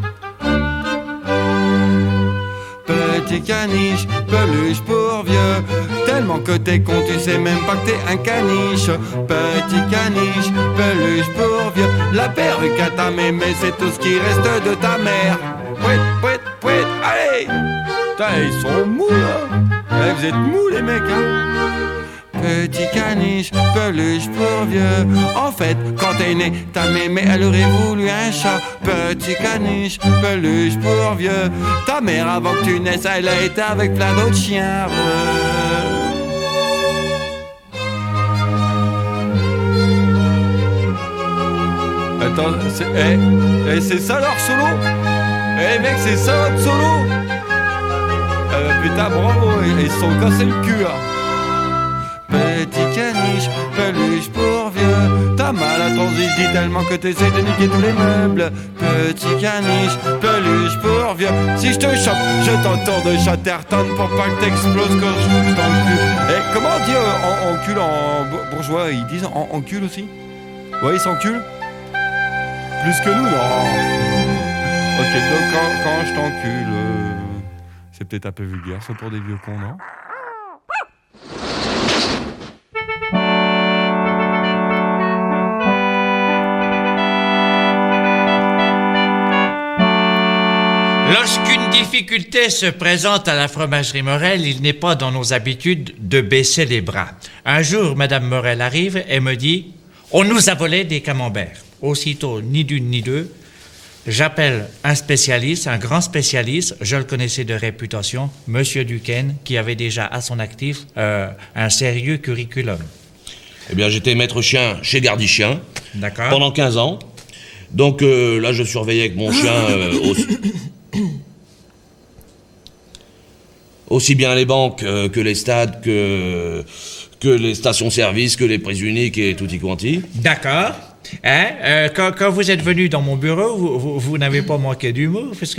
S5: Petit caniche, peluche pour vieux. Tellement que t'es con, tu sais même pas que t'es un caniche. Petit caniche, peluche pour vieux. La perruque à ta mémé, c'est tout ce qui reste de ta mère. Pouet, allez! Putain, ils sont mous là! Vous êtes mous les mecs, hein! Petit caniche, peluche pour vieux. En fait, quand t'es né, ta mémé, elle aurait voulu un chat. Petit caniche, peluche pour vieux. Ta mère, avant que tu naisses, elle a été avec plein d'autres chiens. Attends, c'est ça leur solo? Mec, c'est ça votre solo? Putain, bravo, ils se sont cassés le cul, là. Petit caniche, peluche pour vieux. T'as mal à ton zizi tellement que t'essaies de niquer tous les meubles. Petit caniche, peluche pour vieux. Si je te chope, je t'entoure de chatterton pour pas que t'exploses quand je touche dans le cul. Et comment on dit en cul en bourgeois? Ils disent en cul aussi? Ouais, ils s'enculent? Plus que nous, non? Ok, donc quand je t'encule, c'est peut-être un peu vulgaire, c'est pour des vieux cons, non?
S8: Lorsqu'une difficulté se présente à la fromagerie Morel, il n'est pas dans nos habitudes de baisser les bras. Un jour, Madame Morel arrive et me dit « On nous a volé des camemberts ». Aussitôt, ni d'une ni deux, j'appelle un spécialiste, un grand spécialiste, je le connaissais de réputation, Monsieur Duquesne, qui avait déjà à son actif un sérieux curriculum.
S9: Eh bien, j'étais maître chien chez Gardichien pendant 15 ans. Donc là, je surveillais avec mon chien aussi bien les banques que les stades, que les stations-service, que les prises uniques et tutti quanti.
S8: D'accord. Hein? Quand vous êtes venu dans mon bureau, vous n'avez pas manqué d'humour, puisque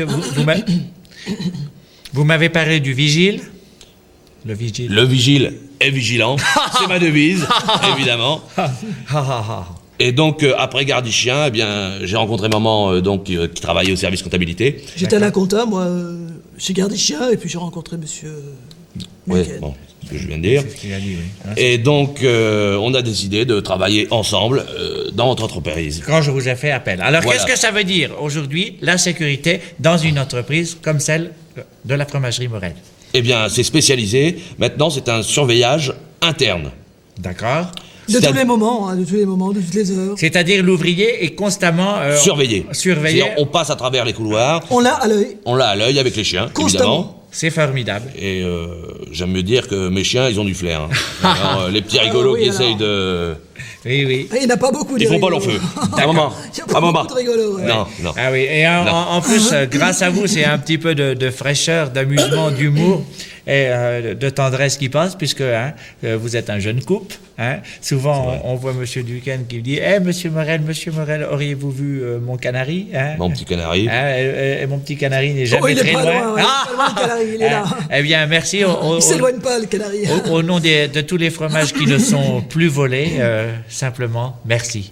S8: vous m'avez parlé du vigile. Le vigile.
S9: Le vigile est vigilant, c'est ma devise, évidemment. Et donc, après Gardichien, eh bien, j'ai rencontré maman qui travaillait au service comptabilité.
S10: J'étais à la compta, moi, chez Gardichien, et puis j'ai rencontré monsieur...
S9: Oui, bon, ce que je viens de dire.
S8: C'est ce qu'il a dit, oui.
S9: Et donc, on a décidé de travailler ensemble dans notre entreprise.
S8: Quand je vous ai fait appel. Alors,
S9: Voilà.
S8: Qu'est-ce que ça veut dire aujourd'hui, la sécurité dans une entreprise comme celle de la fromagerie Morel?
S9: Eh bien, c'est spécialisé. Maintenant, c'est un surveillage interne.
S8: D'accord.
S10: De tous les moments, de toutes les heures.
S8: C'est-à-dire l'ouvrier est constamment...
S9: Surveillé. C'est-à-dire, on passe à travers les couloirs.
S10: On l'a à l'œil.
S9: On l'a à l'œil avec les chiens, évidemment.
S8: C'est formidable.
S9: Et j'aime mieux dire que mes chiens, ils ont du flair. Hein. Alors, les petits rigolos qui essayent de...
S8: Oui.
S10: Il n'y en a pas beaucoup.
S9: Ils font pas long feu. Un moment.
S10: Il n'y a pas beaucoup de rigolos. Ouais.
S9: Non.
S8: Ah oui, et en plus, grâce à vous, c'est un petit peu de fraîcheur, d'amusement, d'humour et de tendresse qui passe, puisque vous êtes un jeune couple. Souvent, on voit M. Duquesne qui me dit « Monsieur Morel, auriez-vous vu mon canari ?»
S9: Mon petit canari.
S8: Et mon petit canari n'est jamais très loin.
S10: Il est pas loin, le canari, il est là.
S8: Eh bien, merci.
S10: Il s'éloigne pas, le canari.
S8: Au nom de tous les fromages qui ne sont plus volés, simplement, merci.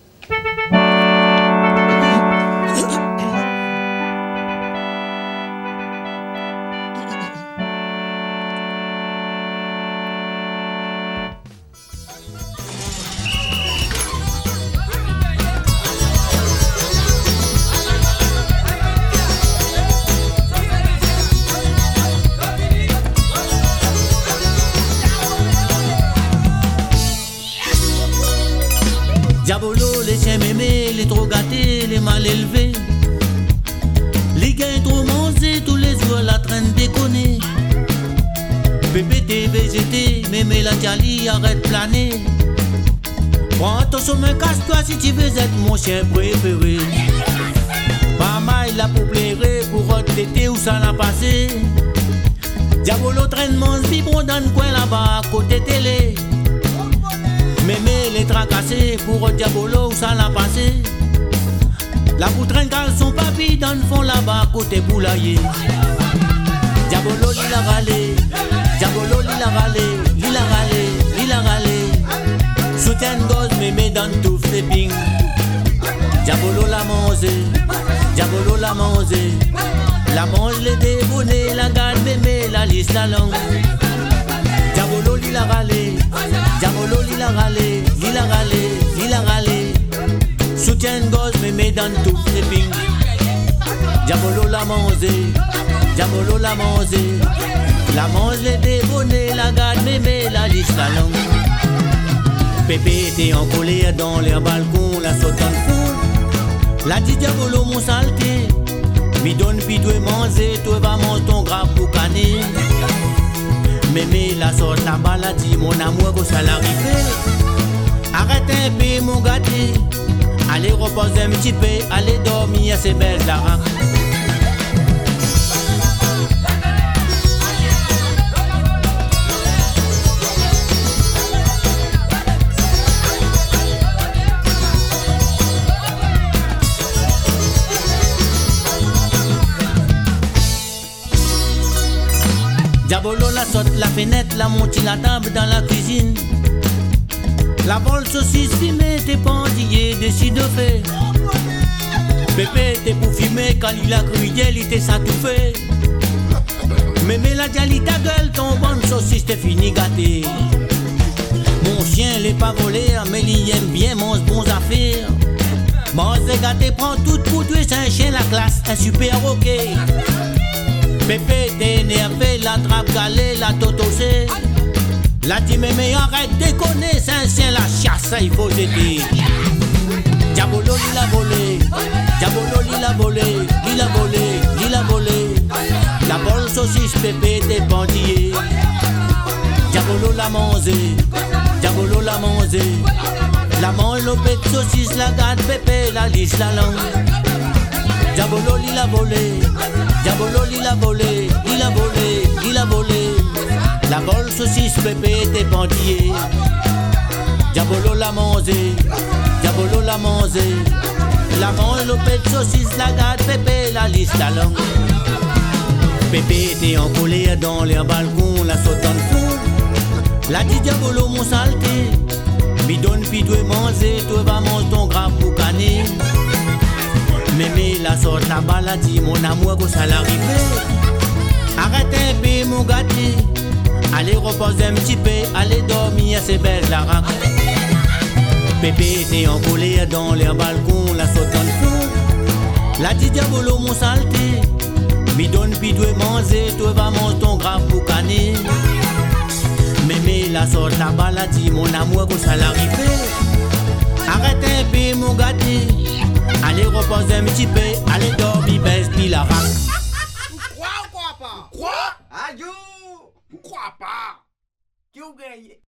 S21: Diabolo, les chiens mémés, les trop gâtés, les mal élevés. Les gars trop mangés, tous les jours la traîne déconner. PPT, VGT, mémé la Djali, arrête planer. Prends attention, mais casse-toi si tu veux être mon chien préféré. Pas mal la pour plairer, pour l'été où ça l'a passé. Diabolo traîne mange biberon dans le coin là-bas, côté télé. Mémé les tracassés pour Diabolo où ça l'a passé. La poutraine cale son papy dans le fond là-bas côté poulailler. Diabolo il a râlé, Diabolo il a râlé, il a râlé, il a râlé. Soutien de gosse mémé dans tout flipping. Diabolo l'a mangé, Diabolo l'a mangé. La mange les débonnés, la garde mémé, la lisse la langue. Diabolo il a râlé, Diabolo il a râlé, il a râlé, il a râlé. Soutien de gosse mémé dans tout flipping. Diabolo l'a mangé, Diabolo l'a mangé. La mange les débonnés, la garde mémé, la lisse la langue. Pépé était en colère dans les balcons, la saute en fou. La dit Diabolo mon saleté, mi donne pis toi manger, toi va manger ton gras pour caner. Mémé la sorte la maladie, mon amour que ça l'arrive. Arrête un peu mon gâté, allez reposer un petit peu, allez dormir, c'est belle la race. Diabolo la saute la fenêtre, la monte la table dans la cuisine. La vole saucisse fumée, t'es pendillé, décide de faire. Pépé t'es pour fumer, quand il a cru il était satouffé. Mémé la diali ta gueule, ton bonne saucisse t'es fini gâté. Mon chien l'est pas volé, mais il aime bien mange bons affaires. Mange gâté, prend tout pour tuer, c'est un chien la classe, un super roquet. Pépé t'es énervé, la trappe galée, la totosée. La dit mémé arrête déconner, c'est un chien la chasse, il faut t'aider. Diabolo il a volé, Diabolo il a volé, il a volé, il a volé. La bonne saucisse Pépé t'es bandillé. Diabolo l'a mangé, Diabolo l'a mangé. La mange l'opé de saucisse, la garde Pépé, la lisse la langue. Diabolo il a volé, Diabolo il a volé, il a volé, il a volé. La bonne saucisse Pépé t'es bandillé. Diabolo l'a mangé, Diabolo l'a mangé. La mange l'opé de saucisse, la garde Pépé, la lisse la langue. Pépé était en colère dans les balcons, la saute en fou. La dit Diabolo mon saleté, mi donne pis toi manger, toi va manger ton gras pour caner. Mémé la sorte là-bas, la dit mon amour que ça l'arrive. Arrête un peu mon gâté, allez reposer un petit peu, allez dormir, c'est belle la raque. Pépé était en colère dans les balcons, la saute en fou. La dit Diabolo mon saleté, mi donne pis toi manger, toi va manger ton gras pour caner. Mémé la sorte là-bas, la dit mon amour que ça l'arrive. Arrête un peu mon gâté, allez reposer un petit peu, allez dormir, baisse pis la raque.
S12: Crois ou crois pas? Crois? Adieu! Crois pas? Tu gagnes.